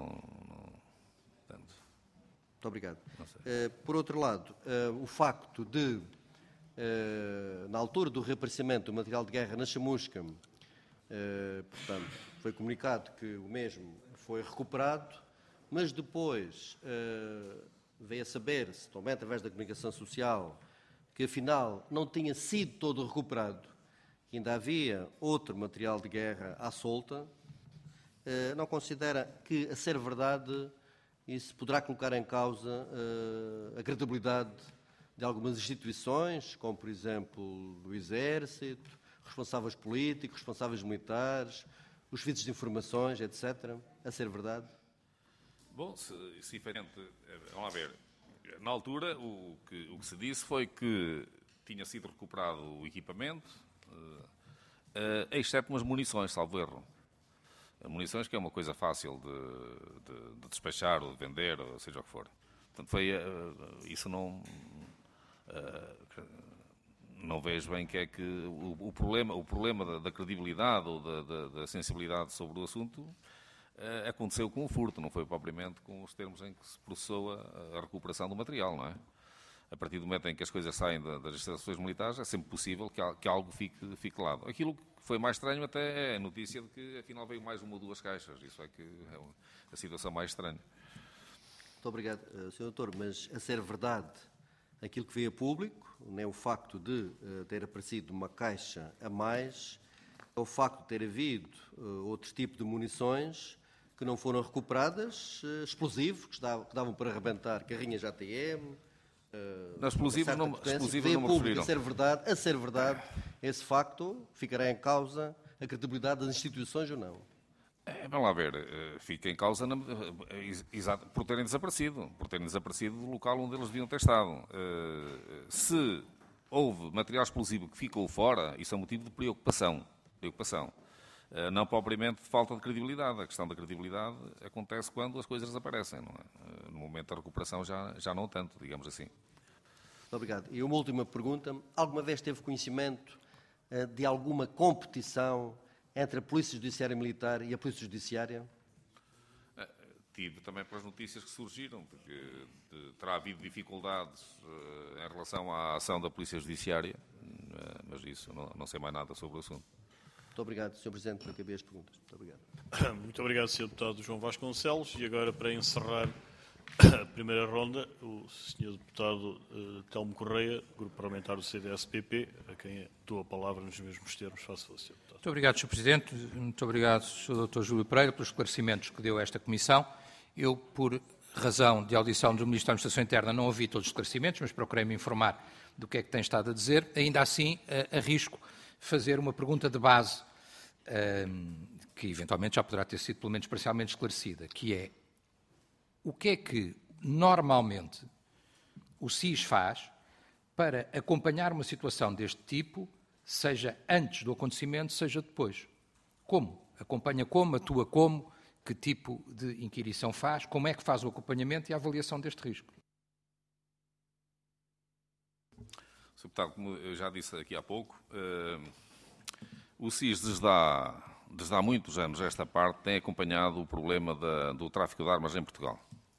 Muito obrigado. Por outro lado, o facto de, na altura do reaparecimento do material de guerra na chamusca, portanto, foi comunicado que o mesmo foi recuperado, mas depois veio a saber-se, também através da comunicação social, que afinal não tinha sido todo recuperado, que ainda havia outro material de guerra à solta, não considera que, a ser verdade, isso poderá colocar em causa a credibilidade de algumas instituições, como, por exemplo, do Exército, responsáveis políticos, responsáveis militares, os serviços de informações, etc., a ser verdade? Bom, se efetivamente, vamos lá ver, na altura o que se disse foi que tinha sido recuperado o equipamento, exceto umas munições, salvo erro. Munições que é uma coisa fácil de despachar ou de vender, ou seja o que for. Portanto, isso não vejo bem que é que o problema da credibilidade ou da sensibilidade sobre o assunto aconteceu com o furto, não foi propriamente com os termos em que se processou a recuperação do material, não é? A partir do momento em que as coisas saem das instalações militares, é sempre possível que algo fique de lado. Aquilo que foi mais estranho até é a notícia de que afinal veio mais uma ou duas caixas. Isso é que é a situação mais estranha. Muito obrigado, Sr. Doutor. Mas, a ser verdade, aquilo que veio a público, nem o facto de ter aparecido uma caixa a mais, é o facto de ter havido outro tipo de munições que não foram recuperadas, explosivos, que davam para arrebentar carrinhas ATM. Explosivos não me referiram. A ser verdade, esse facto ficará em causa a credibilidade das instituições ou não? Vamos lá ver, fica em causa por terem desaparecido do local onde eles deviam ter estado. Se houve material explosivo que ficou fora, isso é motivo de preocupação. Não propriamente de falta de credibilidade. A questão da credibilidade acontece quando as coisas desaparecem. Não é? No momento da recuperação já não tanto, digamos assim. Muito obrigado. E uma última pergunta. Alguma vez teve conhecimento de alguma competição entre a Polícia Judiciária Militar e a Polícia Judiciária? Tive também pelas notícias que surgiram, porque terá havido dificuldades em relação à ação da Polícia Judiciária, mas isso não sei mais nada sobre o assunto. Muito obrigado, Sr. Presidente, por acabar as perguntas. Muito obrigado. Muito obrigado, Sr. Deputado João Vasconcelos. E agora, para encerrar a primeira ronda, o Sr. Deputado Telmo Correia, Grupo Parlamentar do CDS-PP, a quem dou a palavra nos mesmos termos. Faço favor, Sr. Deputado. Muito obrigado, Sr. Presidente. Muito obrigado, Sr. Dr. Júlio Pereira, pelos esclarecimentos que deu a esta Comissão. Eu, por razão de audição do Ministro da Administração Interna, não ouvi todos os esclarecimentos, mas procurei-me informar do que é que tem estado a dizer. Ainda assim, arrisco fazer uma pergunta de base, que eventualmente já poderá ter sido pelo menos parcialmente esclarecida, que é: o que é que normalmente o SIS faz para acompanhar uma situação deste tipo, seja antes do acontecimento, seja depois? Como? Acompanha como? Atua como? Que tipo de inquirição faz? Como é que faz o acompanhamento e a avaliação deste risco? Sr. Deputado, como eu já disse aqui há pouco, o SIS, desde há muitos anos, esta parte, tem acompanhado o problema do tráfico de armas em Portugal.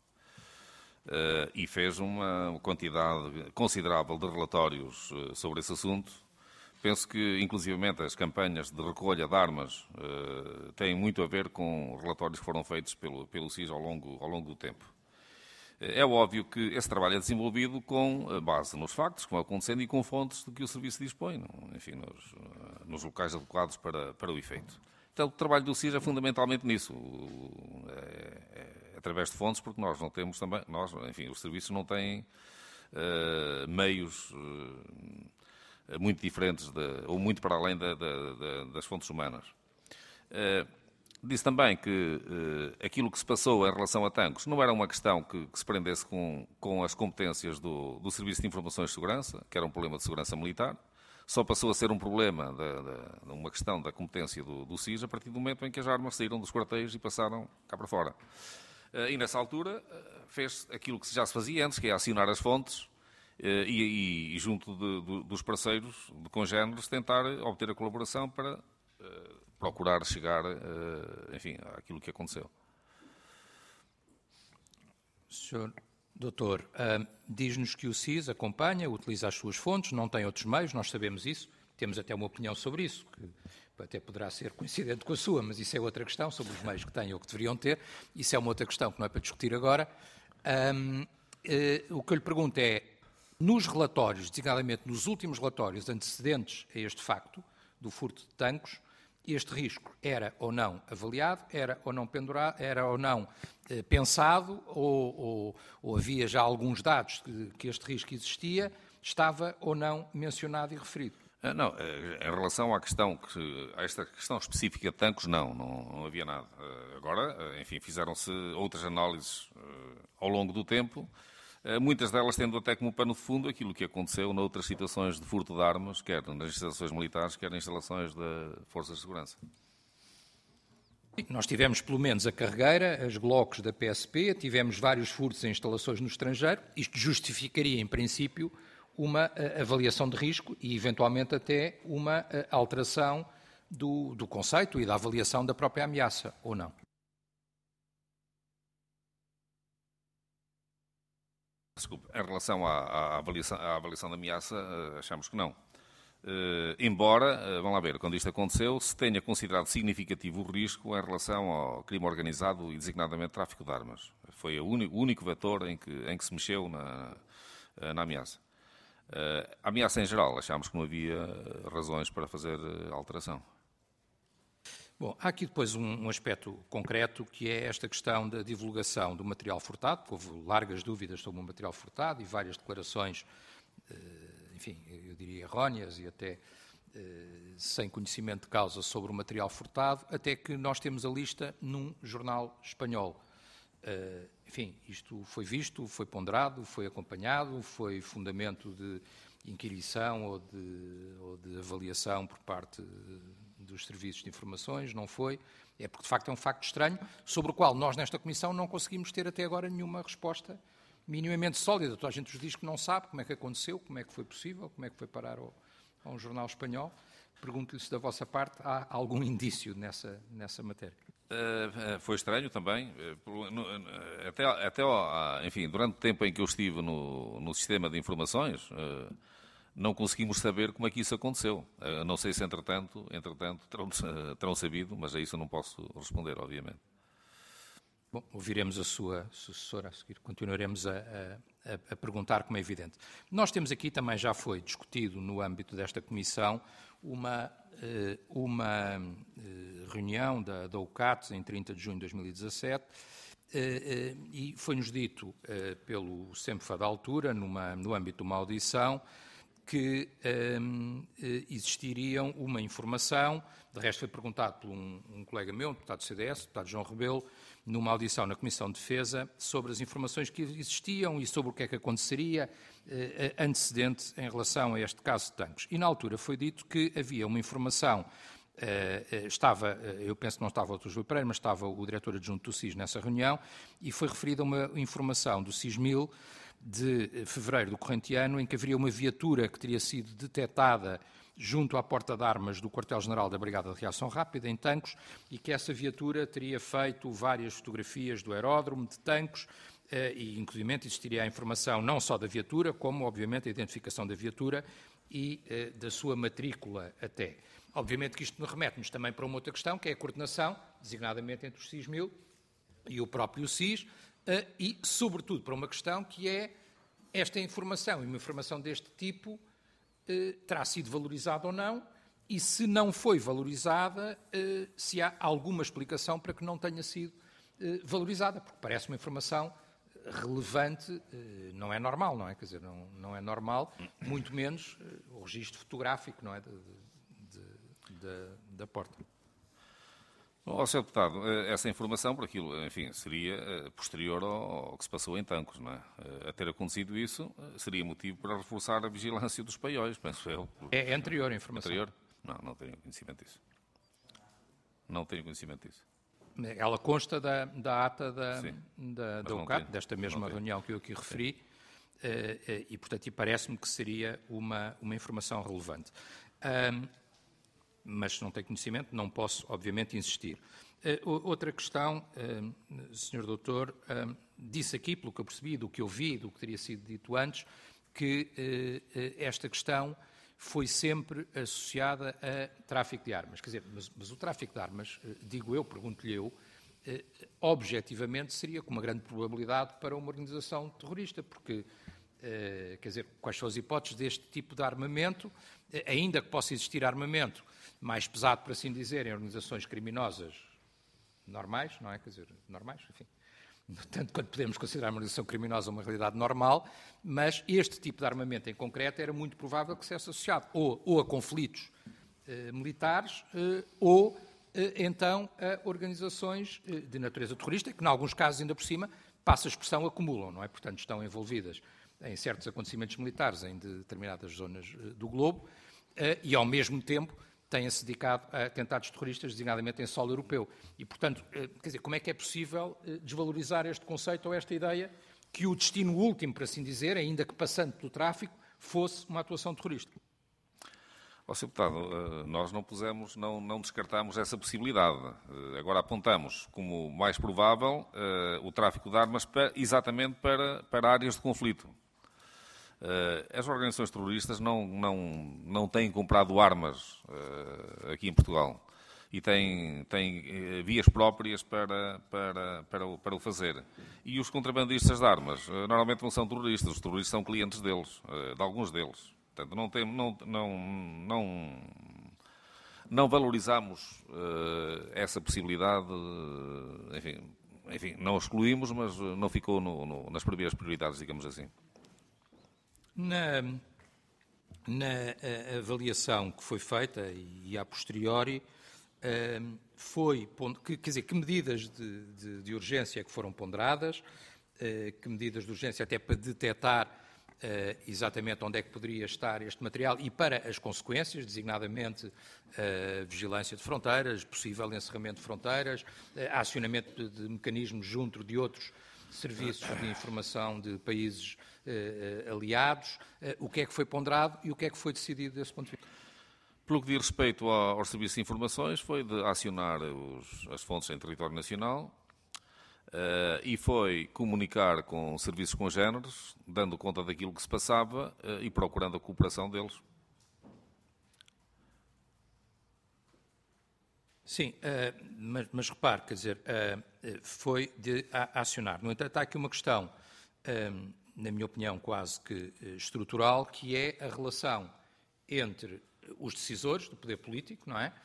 E fez uma quantidade considerável de relatórios sobre esse assunto. Penso que, inclusivamente, as campanhas de recolha de armas têm muito a ver com relatórios que foram feitos pelo SIS ao longo do tempo. É óbvio que esse trabalho é desenvolvido com base nos factos, como é acontecendo, e com fontes de que o Serviço dispõe, enfim, nos locais adequados para o efeito. Então, o trabalho do SIS é fundamentalmente nisso, através de fontes, porque nós não temos também, enfim, os serviços não têm meios muito diferentes ou muito para além das fontes humanas. Disse também que aquilo que se passou em relação a tanques não era uma questão que se prendesse com as competências do Serviço de Informações de Segurança, que era um problema de segurança militar, só passou a ser um problema, uma questão da competência do SIS a partir do momento em que as armas saíram dos quartéis e passaram cá para fora. E nessa altura fez aquilo que já se fazia antes, que é acionar as fontes e junto dos parceiros de congêneres, tentar obter a colaboração para procurar chegar, enfim, àquilo que aconteceu. Sr. Doutor, diz-nos que o SIS acompanha, utiliza as suas fontes, não tem outros meios, nós sabemos isso, temos até uma opinião sobre isso, que até poderá ser coincidente com a sua, mas isso é outra questão, sobre os meios que têm ou que deveriam ter, isso é uma outra questão que não é para discutir agora. O que eu lhe pergunto é, nos relatórios, designadamente nos últimos relatórios antecedentes a este facto, do furto de tanques, este risco era ou não avaliado, era ou não pendurado, era ou não pensado, ou havia já alguns dados que este risco existia, estava ou não mencionado e referido? Não, em relação a esta questão específica de tanques, não havia nada. Agora, enfim, fizeram-se outras análises ao longo do tempo, muitas delas tendo até como pano de fundo aquilo que aconteceu noutras situações de furto de armas, quer nas instalações militares, quer nas instalações das Forças de Segurança. Nós tivemos pelo menos a carregueira, as Glocks da PSP, tivemos vários furtos em instalações no estrangeiro. Isto justificaria, em princípio, uma avaliação de risco e, eventualmente, até uma alteração do conceito e da avaliação da própria ameaça, ou não? Desculpe, em relação à avaliação da ameaça, achamos que não. Embora, vamos lá ver, quando isto aconteceu, se tenha considerado significativo o risco em relação ao crime organizado e designadamente tráfico de armas. Foi o único vetor em que se mexeu na ameaça. A ameaça em geral, achámos que não havia razões para fazer alteração. Bom, há aqui depois um aspecto concreto, que é esta questão da divulgação do material furtado. Houve largas dúvidas sobre o material furtado e várias declarações, enfim, eu diria erróneas e até sem conhecimento de causa sobre o material furtado, até que nós temos a lista num jornal espanhol. Enfim, isto foi visto, foi ponderado, foi acompanhado, foi fundamento de inquirição ou de avaliação por parte dos serviços de informações, não foi. É porque, de facto, é um facto estranho, sobre o qual nós, nesta Comissão, não conseguimos ter até agora nenhuma resposta minimamente sólida. Toda a gente nos diz que não sabe como é que aconteceu, como é que foi possível, como é que foi parar a um jornal espanhol. Pergunto-lhe se, da vossa parte, há algum indício nessa matéria. Foi estranho também. Enfim, durante o tempo em que eu estive no sistema de informações, não conseguimos saber como é que isso aconteceu. Não sei se, entretanto terão sabido, mas a isso eu não posso responder, obviamente. Bom, ouviremos a sua sucessora a seguir. Continuaremos a perguntar, como é evidente. Nós temos aqui, também já foi discutido no âmbito desta Comissão, uma reunião da UCAT em 30 de junho de 2017 e foi-nos dito pelo SEMPFA da altura, no âmbito de uma audição, que existiriam uma informação, de resto foi perguntado por um colega meu, um deputado do CDS, o deputado João Rebelo, numa audição na Comissão de Defesa, sobre as informações que existiam e sobre o que é que aconteceria antecedente em relação a este caso de tanques. E na altura foi dito que havia uma informação, eu penso que não estava o Dr. Júlio Pereira, mas estava o diretor adjunto do SIS nessa reunião, e foi referida uma informação do SIS-1000 de fevereiro do corrente ano, em que haveria uma viatura que teria sido detectada junto à porta de armas do quartel-general da Brigada de Reação Rápida, em Tancos, e que essa viatura teria feito várias fotografias do aeródromo de Tancos, e inclusive existiria a informação não só da viatura, como obviamente a identificação da viatura e da sua matrícula até. Obviamente que isto remete-nos também para uma outra questão, que é a coordenação, designadamente entre o SIS-1000 e o próprio SIS, e, sobretudo, para uma questão que é esta informação, e uma informação deste tipo terá sido valorizada ou não, e se não foi valorizada, se há alguma explicação para que não tenha sido valorizada, porque parece uma informação relevante, não é normal, não é? Quer dizer, não é normal, muito menos o registro fotográfico, não é, da porta. Bom, Sr. Deputado, essa informação, por aquilo, enfim, seria posterior ao que se passou em Tancos, não é? A ter acontecido isso, seria motivo para reforçar a vigilância dos paióis, penso eu. É anterior a informação. Anterior? Não tenho conhecimento disso. Não tenho conhecimento disso. Ela consta da ata da UCAT, desta mesma reunião que eu aqui referi, e, portanto, parece-me que seria uma informação relevante. Mas se não tenho conhecimento, não posso, obviamente, insistir. Outra questão, Sr. Doutor, disse aqui, pelo que eu percebi, do que eu vi, do que teria sido dito antes, que esta questão foi sempre associada a tráfico de armas. Quer dizer, mas o tráfico de armas, digo eu, pergunto-lhe eu, objetivamente seria com uma grande probabilidade para uma organização terrorista, porque quer dizer, quais são as hipóteses deste tipo de armamento, ainda que possa existir armamento mais pesado, por assim dizer, em organizações criminosas normais, não é? Quer dizer, normais, enfim, tanto quanto podemos considerar uma organização criminosa uma realidade normal, mas este tipo de armamento em concreto era muito provável que fosse associado ou a conflitos militares ou então a organizações de natureza terrorista, que em alguns casos ainda por cima, passa a expressão, acumulam, não é? Portanto, estão envolvidas em certos acontecimentos militares em determinadas zonas do globo e ao mesmo tempo têm-se dedicado a atentados terroristas, designadamente em solo europeu. E, portanto, quer dizer, como é que é possível desvalorizar este conceito ou esta ideia que o destino último, por assim dizer, ainda que passando pelo tráfico, fosse uma atuação terrorista? Ó, Sr. Deputado, nós não descartamos essa possibilidade. Agora apontamos como mais provável o tráfico de armas exatamente para áreas de conflito. As organizações terroristas não têm comprado armas aqui em Portugal e têm vias próprias para o fazer. E os contrabandistas de armas normalmente não são terroristas, os terroristas são clientes deles, de alguns deles. Portanto, não valorizamos essa possibilidade, enfim, não excluímos, mas não ficou nas primeiras prioridades, digamos assim. Na avaliação que foi feita e a posteriori, quer dizer, que medidas de urgência que foram ponderadas, que medidas de urgência até para detectar exatamente onde é que poderia estar este material e para as consequências, designadamente vigilância de fronteiras, possível encerramento de fronteiras, acionamento de mecanismos junto de outros serviços de informação de países aliados, o que é que foi ponderado e o que é que foi decidido desse ponto de vista? Pelo que diz respeito aos serviços de informações, foi de acionar as fontes em território nacional e foi comunicar com serviços congêneres, dando conta daquilo que se passava e procurando a cooperação deles. Sim, mas repare, quer dizer, foi de acionar. No entanto, há aqui uma questão, na minha opinião, quase que estrutural, que é a relação entre os decisores do poder político, não é?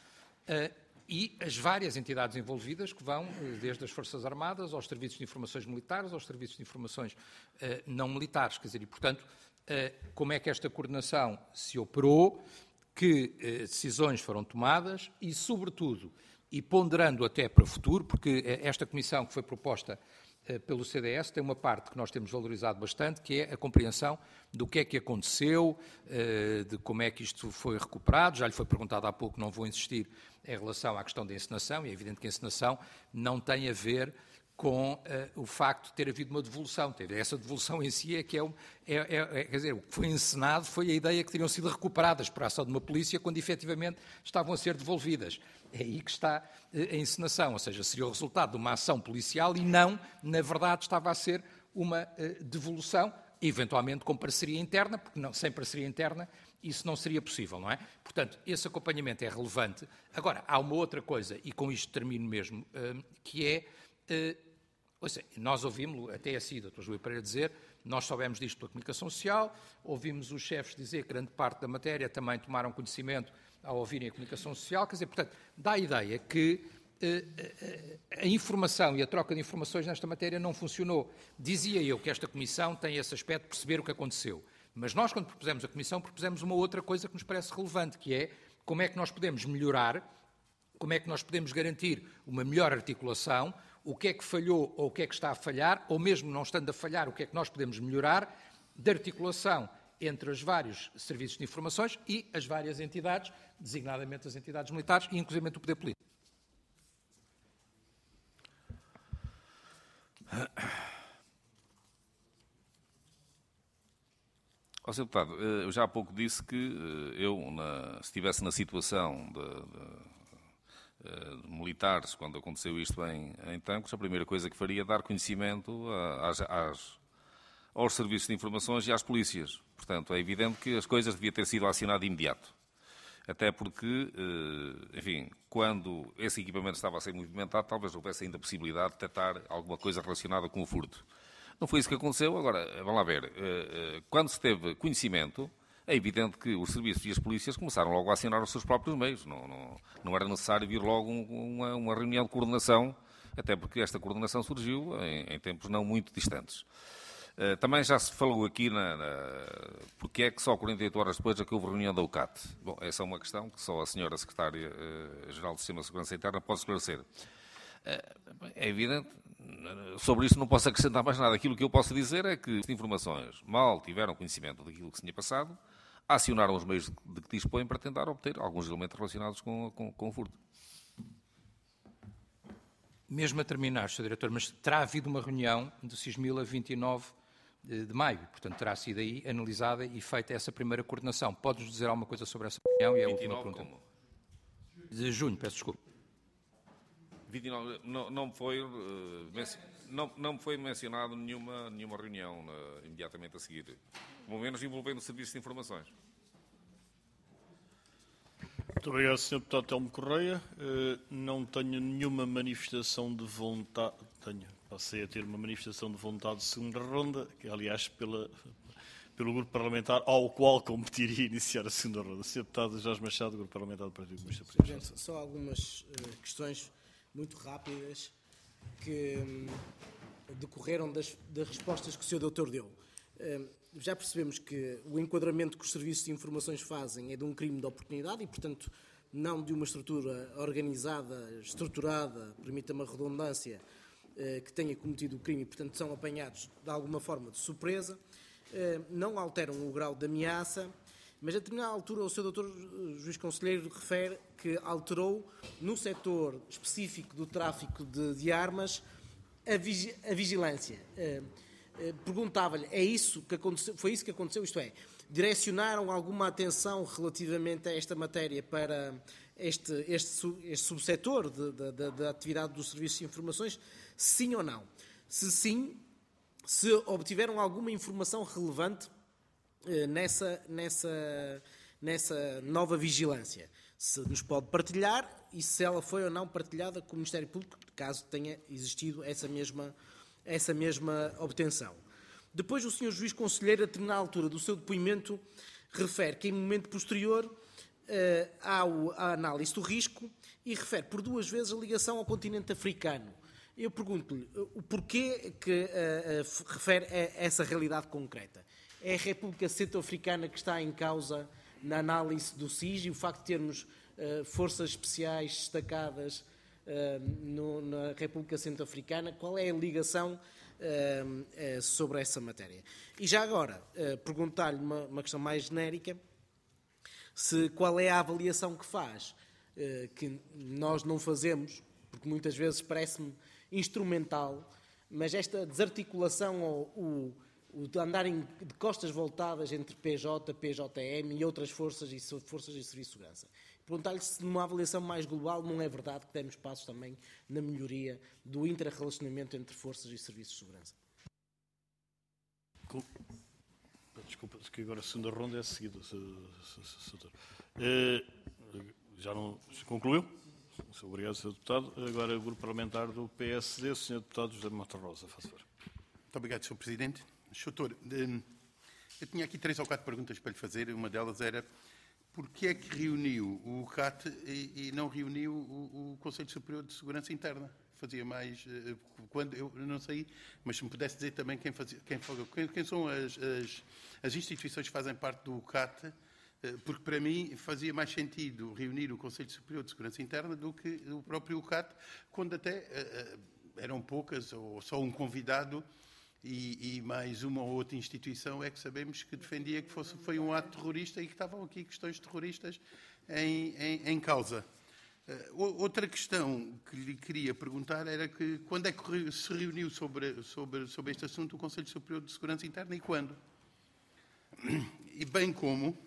E as várias entidades envolvidas que vão desde as Forças Armadas aos serviços de informações militares, aos serviços de informações não militares. Quer dizer, e, portanto, como é que esta coordenação se operou, que decisões foram tomadas e, sobretudo, e ponderando até para o futuro, porque esta comissão que foi proposta pelo CDS tem uma parte que nós temos valorizado bastante, que é a compreensão do que é que aconteceu, de como é que isto foi recuperado. Já lhe foi perguntado há pouco, não vou insistir em relação à questão da encenação, e é evidente que a encenação não tem a ver com o facto de ter havido uma devolução. Essa devolução em si é que quer dizer, o que foi encenado foi a ideia que teriam sido recuperadas por ação de uma polícia quando efetivamente estavam a ser devolvidas. É aí que está a encenação, ou seja, seria o resultado de uma ação policial e não, na verdade, estava a ser uma devolução, eventualmente com parceria interna, porque não, sem parceria interna isso não seria possível, não é? Portanto, esse acompanhamento é relevante. Agora, há uma outra coisa, e com isto termino mesmo, que é... nós ouvimos, até assim, Dr. Júlio Pereira dizer, nós soubemos disto pela comunicação social, ouvimos os chefes dizer que grande parte da matéria também tomaram conhecimento ao ouvirem a comunicação social, quer dizer, portanto, dá a ideia que a informação e a troca de informações nesta matéria não funcionou. Dizia eu que esta comissão tem esse aspecto de perceber o que aconteceu, mas nós, quando propusemos a comissão, propusemos uma outra coisa que nos parece relevante, que é como é que nós podemos melhorar, como é que nós podemos garantir uma melhor articulação, o que é que falhou ou o que é que está a falhar, ou mesmo não estando a falhar, o que é que nós podemos melhorar, de articulação entre os vários serviços de informações e as várias entidades, designadamente as entidades militares e inclusive o poder político. Ó, Sr. Deputado, eu já há pouco disse que se estivesse na situação de militares, quando aconteceu isto em Tancos, a primeira coisa que faria é dar conhecimento aos serviços de informações e às polícias. Portanto, é evidente que as coisas deviam ter sido acionadas de imediato. Até porque, enfim, quando esse equipamento estava a ser movimentado, talvez houvesse ainda a possibilidade de detectar alguma coisa relacionada com o furto. Não foi isso que aconteceu. Agora, vamos lá ver. Quando se teve conhecimento, é evidente que os serviços e as polícias começaram logo a acionar os seus próprios meios. Não era necessário vir logo uma reunião de coordenação, até porque esta coordenação surgiu em tempos não muito distantes. Também já se falou aqui porque é que só 48 horas depois é que houve reunião da UCAT. Bom, essa é uma questão que só a senhora Secretária-Geral do Sistema de Segurança Interna pode esclarecer. É evidente, sobre isso não posso acrescentar mais nada. Aquilo que eu posso dizer é que as informações mal tiveram conhecimento daquilo que se tinha passado, acionaram os meios de que dispõem para tentar obter alguns elementos relacionados com o furto. Mesmo a terminar, Sr. Diretor, mas terá havido uma reunião de 6.000 a 29 de maio, portanto terá sido aí analisada e feita essa primeira coordenação. Pode-nos dizer alguma coisa sobre essa reunião? E é a última pergunta. Como? De junho, peço desculpa. 29, não foi mencionado nenhuma reunião imediatamente a seguir, pelo menos envolvendo o Serviço de Informações. Muito obrigado, Sr. Deputado Telmo Correia. Não tenho nenhuma manifestação de vontade. Passei a ter uma manifestação de vontade de segunda ronda, que, aliás, pelo grupo parlamentar ao qual competiria iniciar a segunda ronda. Sr. Deputado Jorge Machado, grupo parlamentar do Partido Comunista Português. Só algumas questões muito rápidas que decorreram das respostas que o Sr. Doutor deu. Já percebemos que o enquadramento que os serviços de informações fazem é de um crime de oportunidade e, portanto, não de uma estrutura organizada, estruturada, permita-me a redundância, que tenha cometido o crime e, portanto, são apanhados de alguma forma de surpresa. Não alteram o grau de ameaça, mas a determinada altura o Sr. Doutor Juiz Conselheiro refere que alterou no setor específico do tráfico de armas a vigilância. Perguntava-lhe, foi isso que aconteceu? Isto é, direcionaram alguma atenção relativamente a esta matéria para este subsetor da atividade dos serviços de informações? Sim ou não? Se sim, se obtiveram alguma informação relevante nessa nova vigilância, se nos pode partilhar e se ela foi ou não partilhada com o Ministério Público, caso tenha existido essa mesma obtenção. Depois o Sr. Juiz Conselheiro, a determinada altura do seu depoimento, refere que em momento posterior à análise do risco e refere por duas vezes a ligação ao continente africano. Eu pergunto-lhe o porquê que refere a essa realidade concreta. É a República Centro-Africana que está em causa na análise do SIS e o facto de termos forças especiais destacadas na República Centro-Africana? Qual é a ligação sobre essa matéria? E já agora, perguntar-lhe uma questão mais genérica, qual é a avaliação que faz, que nós não fazemos, porque muitas vezes parece-me instrumental, mas esta desarticulação ou de andarem de costas voltadas entre PJ, PJM e outras forças e serviço de segurança. Perguntar-lhe se numa avaliação mais global não é verdade que demos passos também na melhoria do intrarrelacionamento entre forças e serviços de segurança. Desculpa, que agora a segunda ronda é a seguida, Sr. Já não concluiu? Obrigado, Sr. Deputado. Agora o Grupo Parlamentar do PSD, o Sr. Deputado José Mota Rosa, faz favor. Muito obrigado, Sr. Presidente. Sr. Doutor, eu tinha aqui 3 ou 4 perguntas para lhe fazer. Uma delas era porquê é que reuniu o CAT e não reuniu o Conselho Superior de Segurança Interna? Fazia mais, quando eu não sei, mas se me pudesse dizer também quem são as instituições que fazem parte do CAT, porque para mim fazia mais sentido reunir o Conselho Superior de Segurança Interna do que o próprio CAT, quando até eram poucas ou só um convidado e mais uma ou outra instituição é que sabemos que defendia que foi um ato terrorista e que estavam aqui questões terroristas em causa. Outra questão que lhe queria perguntar era que quando é que se reuniu sobre este assunto o Conselho Superior de Segurança Interna e quando? E bem como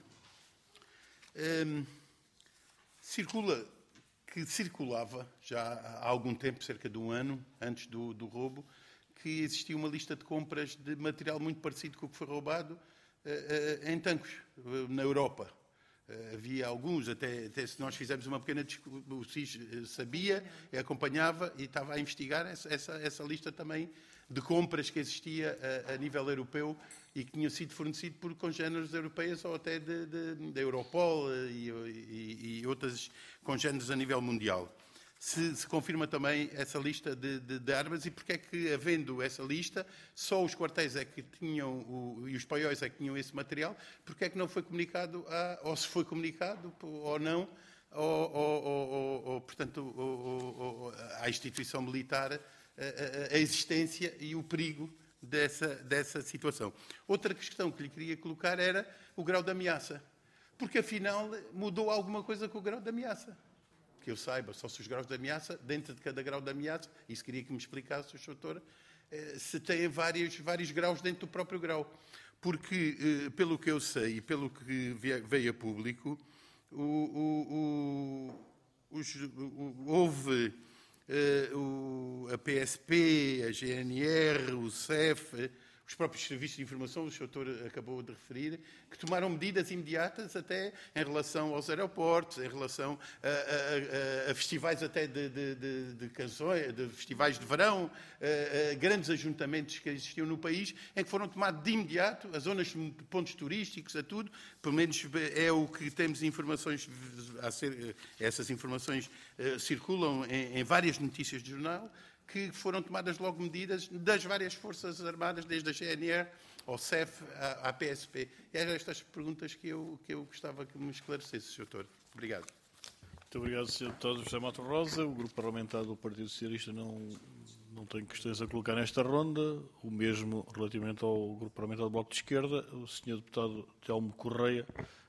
circulava já há algum tempo, cerca de um ano antes do roubo, que existia uma lista de compras de material muito parecido com o que foi roubado em Tancos, na Europa. Havia alguns, até se nós fizermos uma pequena discussão, o SIS sabia, acompanhava e estava a investigar essa lista também de compras que existia a nível europeu e que tinha sido fornecido por congêneres europeias ou até da Europol e outras congêneres a nível mundial. Se confirma também essa lista de armas e porque é que, havendo essa lista, só os quartéis é que tinham, e os paióis é que tinham esse material, porque é que não foi comunicado, ou se foi comunicado ou não, portanto, à instituição militar a existência e o perigo dessa situação. Outra questão que lhe queria colocar era o grau de ameaça, porque afinal mudou alguma coisa com o grau de ameaça. Que eu saiba, só se os graus de ameaça, dentro de cada grau de ameaça, isso queria que me explicasse, Sr. Doutor, se têm vários graus dentro do próprio grau. Porque, pelo que eu sei e pelo que veio a público, houve a PSP, a GNR, o CEF, os próprios serviços de informação, o Sr. Doutor acabou de referir, que tomaram medidas imediatas até em relação aos aeroportos, em relação a festivais até de canções, de festivais de verão, grandes ajuntamentos que existiam no país, em que foram tomados de imediato, as zonas de pontos turísticos, a tudo, pelo menos é o que temos informações, essas informações circulam em várias notícias de jornal, que foram tomadas logo medidas das várias Forças Armadas, desde a GNR ao CEF à PSP. E eram estas perguntas que eu gostava que me esclarecesse, Sr. Doutor. Obrigado. Muito obrigado, Sr. Deputado José Matos Rosa. O Grupo Parlamentar do Partido Socialista não tem questões a colocar nesta ronda. O mesmo relativamente ao Grupo Parlamentar do Bloco de Esquerda. O Sr. Deputado Telmo Correia.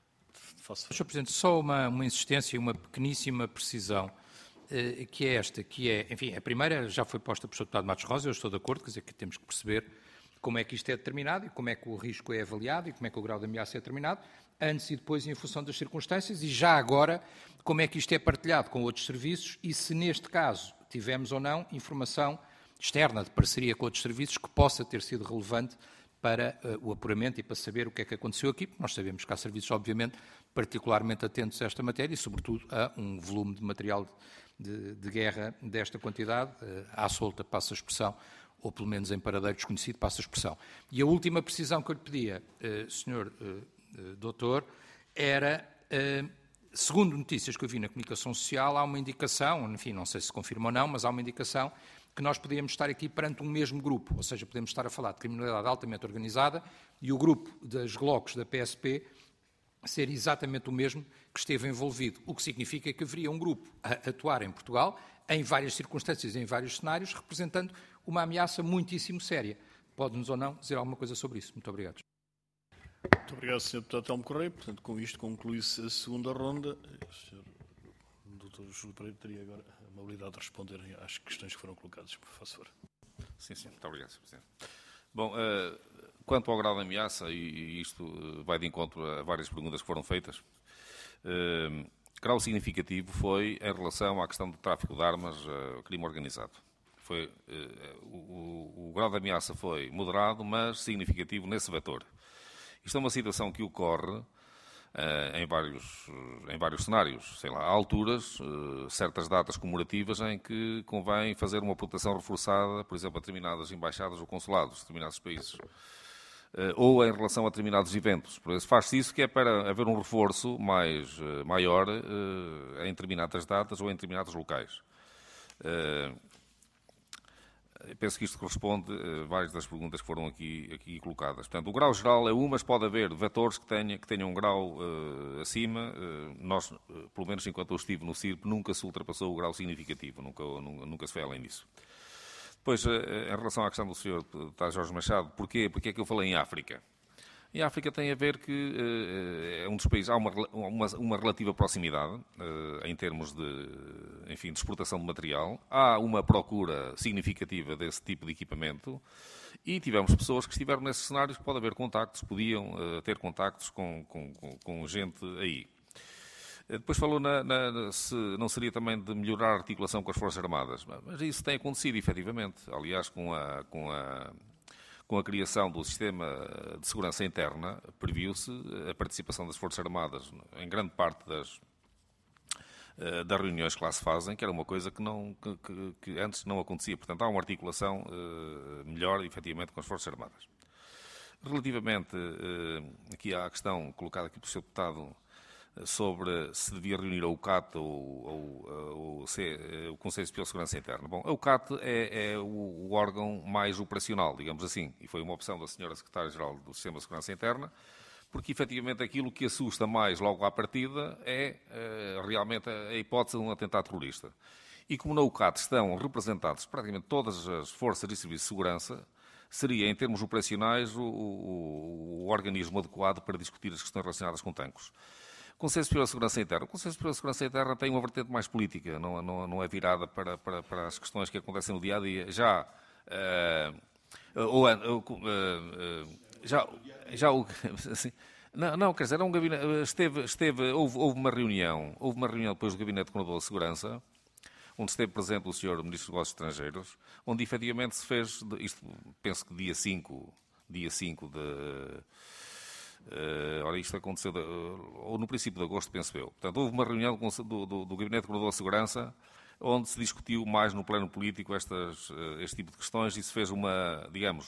Sr. Presidente, só uma insistência e uma pequeníssima precisão. Que é esta, que é, enfim, a primeira já foi posta pelo Sr. Deputado Matos Rosa, eu estou de acordo, quer dizer que temos que perceber como é que isto é determinado e como é que o risco é avaliado e como é que o grau de ameaça é determinado, antes e depois em função das circunstâncias e já agora como é que isto é partilhado com outros serviços e se neste caso tivemos ou não informação externa de parceria com outros serviços que possa ter sido relevante para o apuramento e para saber o que é que aconteceu aqui, porque nós sabemos que há serviços, obviamente, particularmente atentos a esta matéria e, sobretudo, a um volume de material de guerra desta quantidade, à solta, passa a expressão, ou pelo menos em paradeiro desconhecido, passa a expressão. E a última precisão que eu lhe pedia, Sr. Doutor, era, segundo notícias que eu vi na comunicação social, há uma indicação, enfim, não sei se confirma ou não, mas há uma indicação que nós podíamos estar aqui perante um mesmo grupo, ou seja, podemos estar a falar de criminalidade altamente organizada e o grupo das GLOCs da PSP ser exatamente o mesmo que esteve envolvido, o que significa que haveria um grupo a atuar em Portugal, em várias circunstâncias, em vários cenários, representando uma ameaça muitíssimo séria. Pode-nos ou não dizer alguma coisa sobre isso? Muito obrigado. Muito obrigado, Sr. Deputado Telmo Correia. Portanto, com isto conclui-se a segunda ronda. O Sr. Dr. Júlio Pereira teria agora a amabilidade de responder às questões que foram colocadas, por favor. Sim, muito obrigado, Sr. Presidente. Bom, quanto ao grau de ameaça, e isto vai de encontro a várias perguntas que foram feitas, grau significativo foi em relação à questão do tráfico de armas, crime organizado. O grau de ameaça foi moderado, mas significativo nesse vetor. Isto é uma situação que ocorre em vários cenários. Sei lá, há alturas, certas datas comemorativas em que convém fazer uma proteção reforçada, por exemplo, a determinadas embaixadas ou consulados de determinados países. Ou em relação a determinados eventos. Por isso, faz-se isso que é para haver um reforço maior em determinadas datas ou em determinados locais. Penso que isto corresponde a várias das perguntas que foram aqui colocadas. Portanto, o grau geral é mas pode haver vetores que tenham um grau acima. Nós, pelo menos enquanto eu estive no CIRP, nunca se ultrapassou o grau significativo, nunca se foi além disso. Depois, em relação à questão do Sr. Jorge Machado, porquê é que eu falei em África? Em África tem a ver que é um dos países, há uma relativa proximidade em termos de exportação de material, há uma procura significativa desse tipo de equipamento e tivemos pessoas que estiveram nesses cenários que pode haver contactos, podiam ter contactos com gente aí. Depois falou se não seria também de melhorar a articulação com as Forças Armadas, mas isso tem acontecido efetivamente, aliás com a criação do sistema de segurança interna, previu-se a participação das Forças Armadas em grande parte das reuniões que lá se fazem, que era uma coisa que antes não acontecia. Portanto, há uma articulação melhor, efetivamente, com as Forças Armadas. Relativamente aqui à questão colocada aqui pelo Sr. Deputado sobre se devia reunir a UCAT ou o Conselho Superior de Segurança Interna. Bom, a UCAT é o órgão mais operacional, digamos assim, e foi uma opção da Sra. Secretária-Geral do Sistema de Segurança Interna, porque efetivamente aquilo que assusta mais logo à partida é realmente a hipótese de um atentado terrorista. E como na UCAT estão representados praticamente todas as forças e serviços de segurança, seria, em termos operacionais, o organismo adequado para discutir as questões relacionadas com tanques. O Conselho Superior de Segurança Interna. O Conselho Superior de Segurança Interna tem uma vertente mais política, não é virada para as questões que acontecem no dia-a-dia. Não, quer dizer, era um gabinete, houve uma reunião depois do Gabinete de Coordenador de Segurança, onde esteve presente o Sr. Ministro dos Negócios Estrangeiros, onde efetivamente se fez, isto penso que dia 5 de... ora, isto aconteceu ou no princípio de agosto, penso eu. Portanto, houve uma reunião do Gabinete de Coordenador de Segurança onde se discutiu mais no plano político este tipo de questões e se fez uma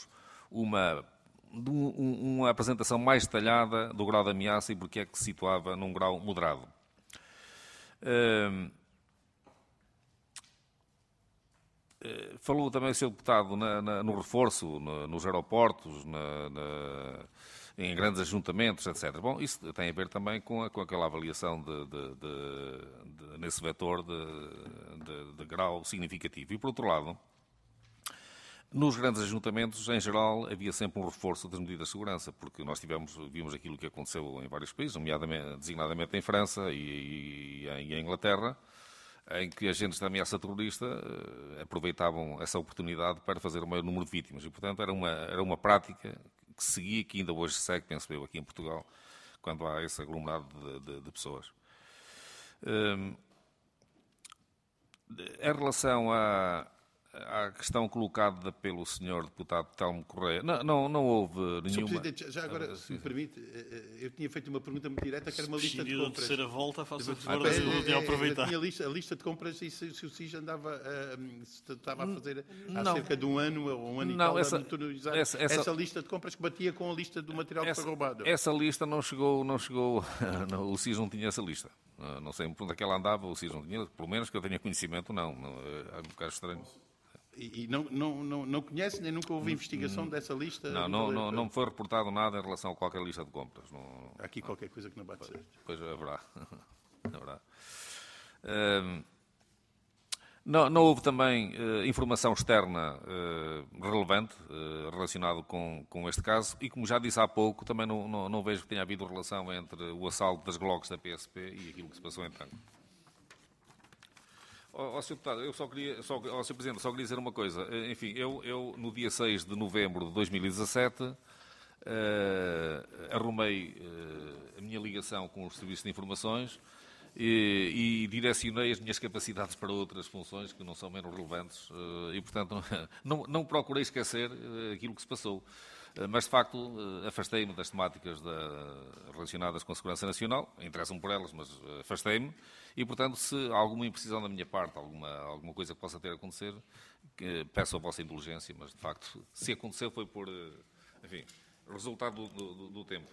apresentação mais detalhada do grau de ameaça e porque é que se situava num grau moderado. Falou também o Sr. Deputado no reforço, nos aeroportos, em grandes ajuntamentos, etc. Bom, isso tem a ver também com aquela avaliação nesse vetor de grau significativo. E, por outro lado, nos grandes ajuntamentos, em geral, havia sempre um reforço das medidas de segurança, porque nós vimos aquilo que aconteceu em vários países, designadamente em França e em Inglaterra, em que agentes da ameaça terrorista aproveitavam essa oportunidade para fazer o maior número de vítimas. E, portanto, era uma prática que seguia, que ainda hoje segue, penso eu, aqui em Portugal, quando há esse aglomerado de pessoas. Em relação à questão colocada pelo Sr. Deputado Telmo Correia, não houve nenhuma... Sr. Presidente, já agora, se me permite, eu tinha feito uma pergunta muito direta, que era uma lista de compras. Da terceira volta, faça a favor de aproveitar. Eu tinha a lista de compras e se o SIS estava a fazer há cerca de um ano ou um ano e tal, essa lista de compras que batia com a lista do material que foi roubado. Essa lista não chegou o SIS não tinha essa lista. Não sei por onde é que ela andava, o SIS não tinha, pelo menos que eu tenha conhecimento, não. É um bocado estranho. E não conhece, nem nunca houve investigação dessa lista? Não me foi reportado nada em relação a qualquer lista de compras. Há aqui qualquer coisa que não bate certo. Pois haverá. Não houve também informação externa relevante relacionada com este caso e, como já disse há pouco, também não vejo que tenha havido relação entre o assalto das Glocks da PSP e aquilo que se passou em Tancos. Sr. Deputado, Sr. Presidente, só queria dizer uma coisa. Enfim, eu no dia 6 de novembro de 2017 arrumei a minha ligação com os serviços de informações e direcionei as minhas capacidades para outras funções que não são menos relevantes e, portanto, não procurei esquecer aquilo que se passou. Mas, de facto, afastei-me das temáticas relacionadas com a segurança nacional, interessam por elas, mas afastei-me, e, portanto, se há alguma imprecisão da minha parte, alguma coisa que possa ter acontecido, peço a vossa indulgência, mas, de facto, se aconteceu foi por, enfim, resultado do tempo.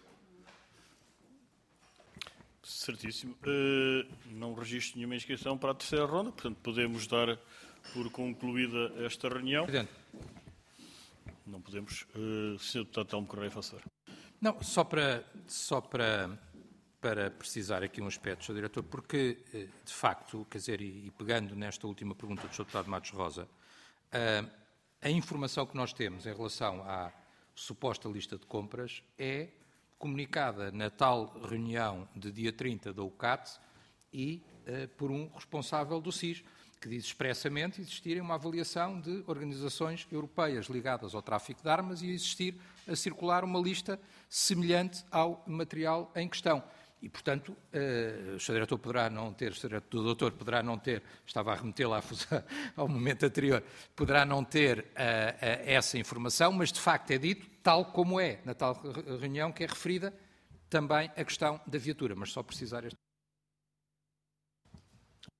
Certíssimo. Não registro nenhuma inscrição para a terceira ronda, portanto, podemos dar por concluída esta reunião. Presidente. Não podemos. Sr. Deputado Telmo Correia, faça favor. Não, só para precisar aqui um aspecto, Sr. Diretor, porque, de facto, quer dizer, e pegando nesta última pergunta do Sr. Deputado Matos Rosa, a informação que nós temos em relação à suposta lista de compras é comunicada na tal reunião de dia 30 da UCAT e por um responsável do SIS, que diz expressamente existir uma avaliação de organizações europeias ligadas ao tráfico de armas e a circular uma lista semelhante ao material em questão. E, portanto, o Sr. Diretor poderá não ter, o Doutor poderá não ter, estava a remetê-la ao momento anterior, poderá não ter essa informação, mas de facto é dito, tal como é, na tal reunião que é referida também a questão da viatura, mas só precisar este.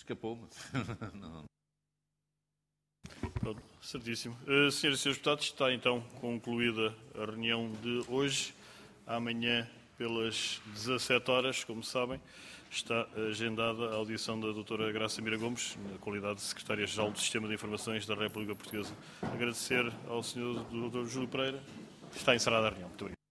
Escapou-me. Pronto, certíssimo. Senhoras e senhores deputados, está então concluída a reunião de hoje. Amanhã, pelas 17 horas, como sabem, está agendada a audição da doutora Graça Mira Gomes, na qualidade de Secretária-Geral do Sistema de Informações da República Portuguesa. Agradecer ao senhor Dr. Júlio Pereira. Está encerrada a reunião. Muito obrigado.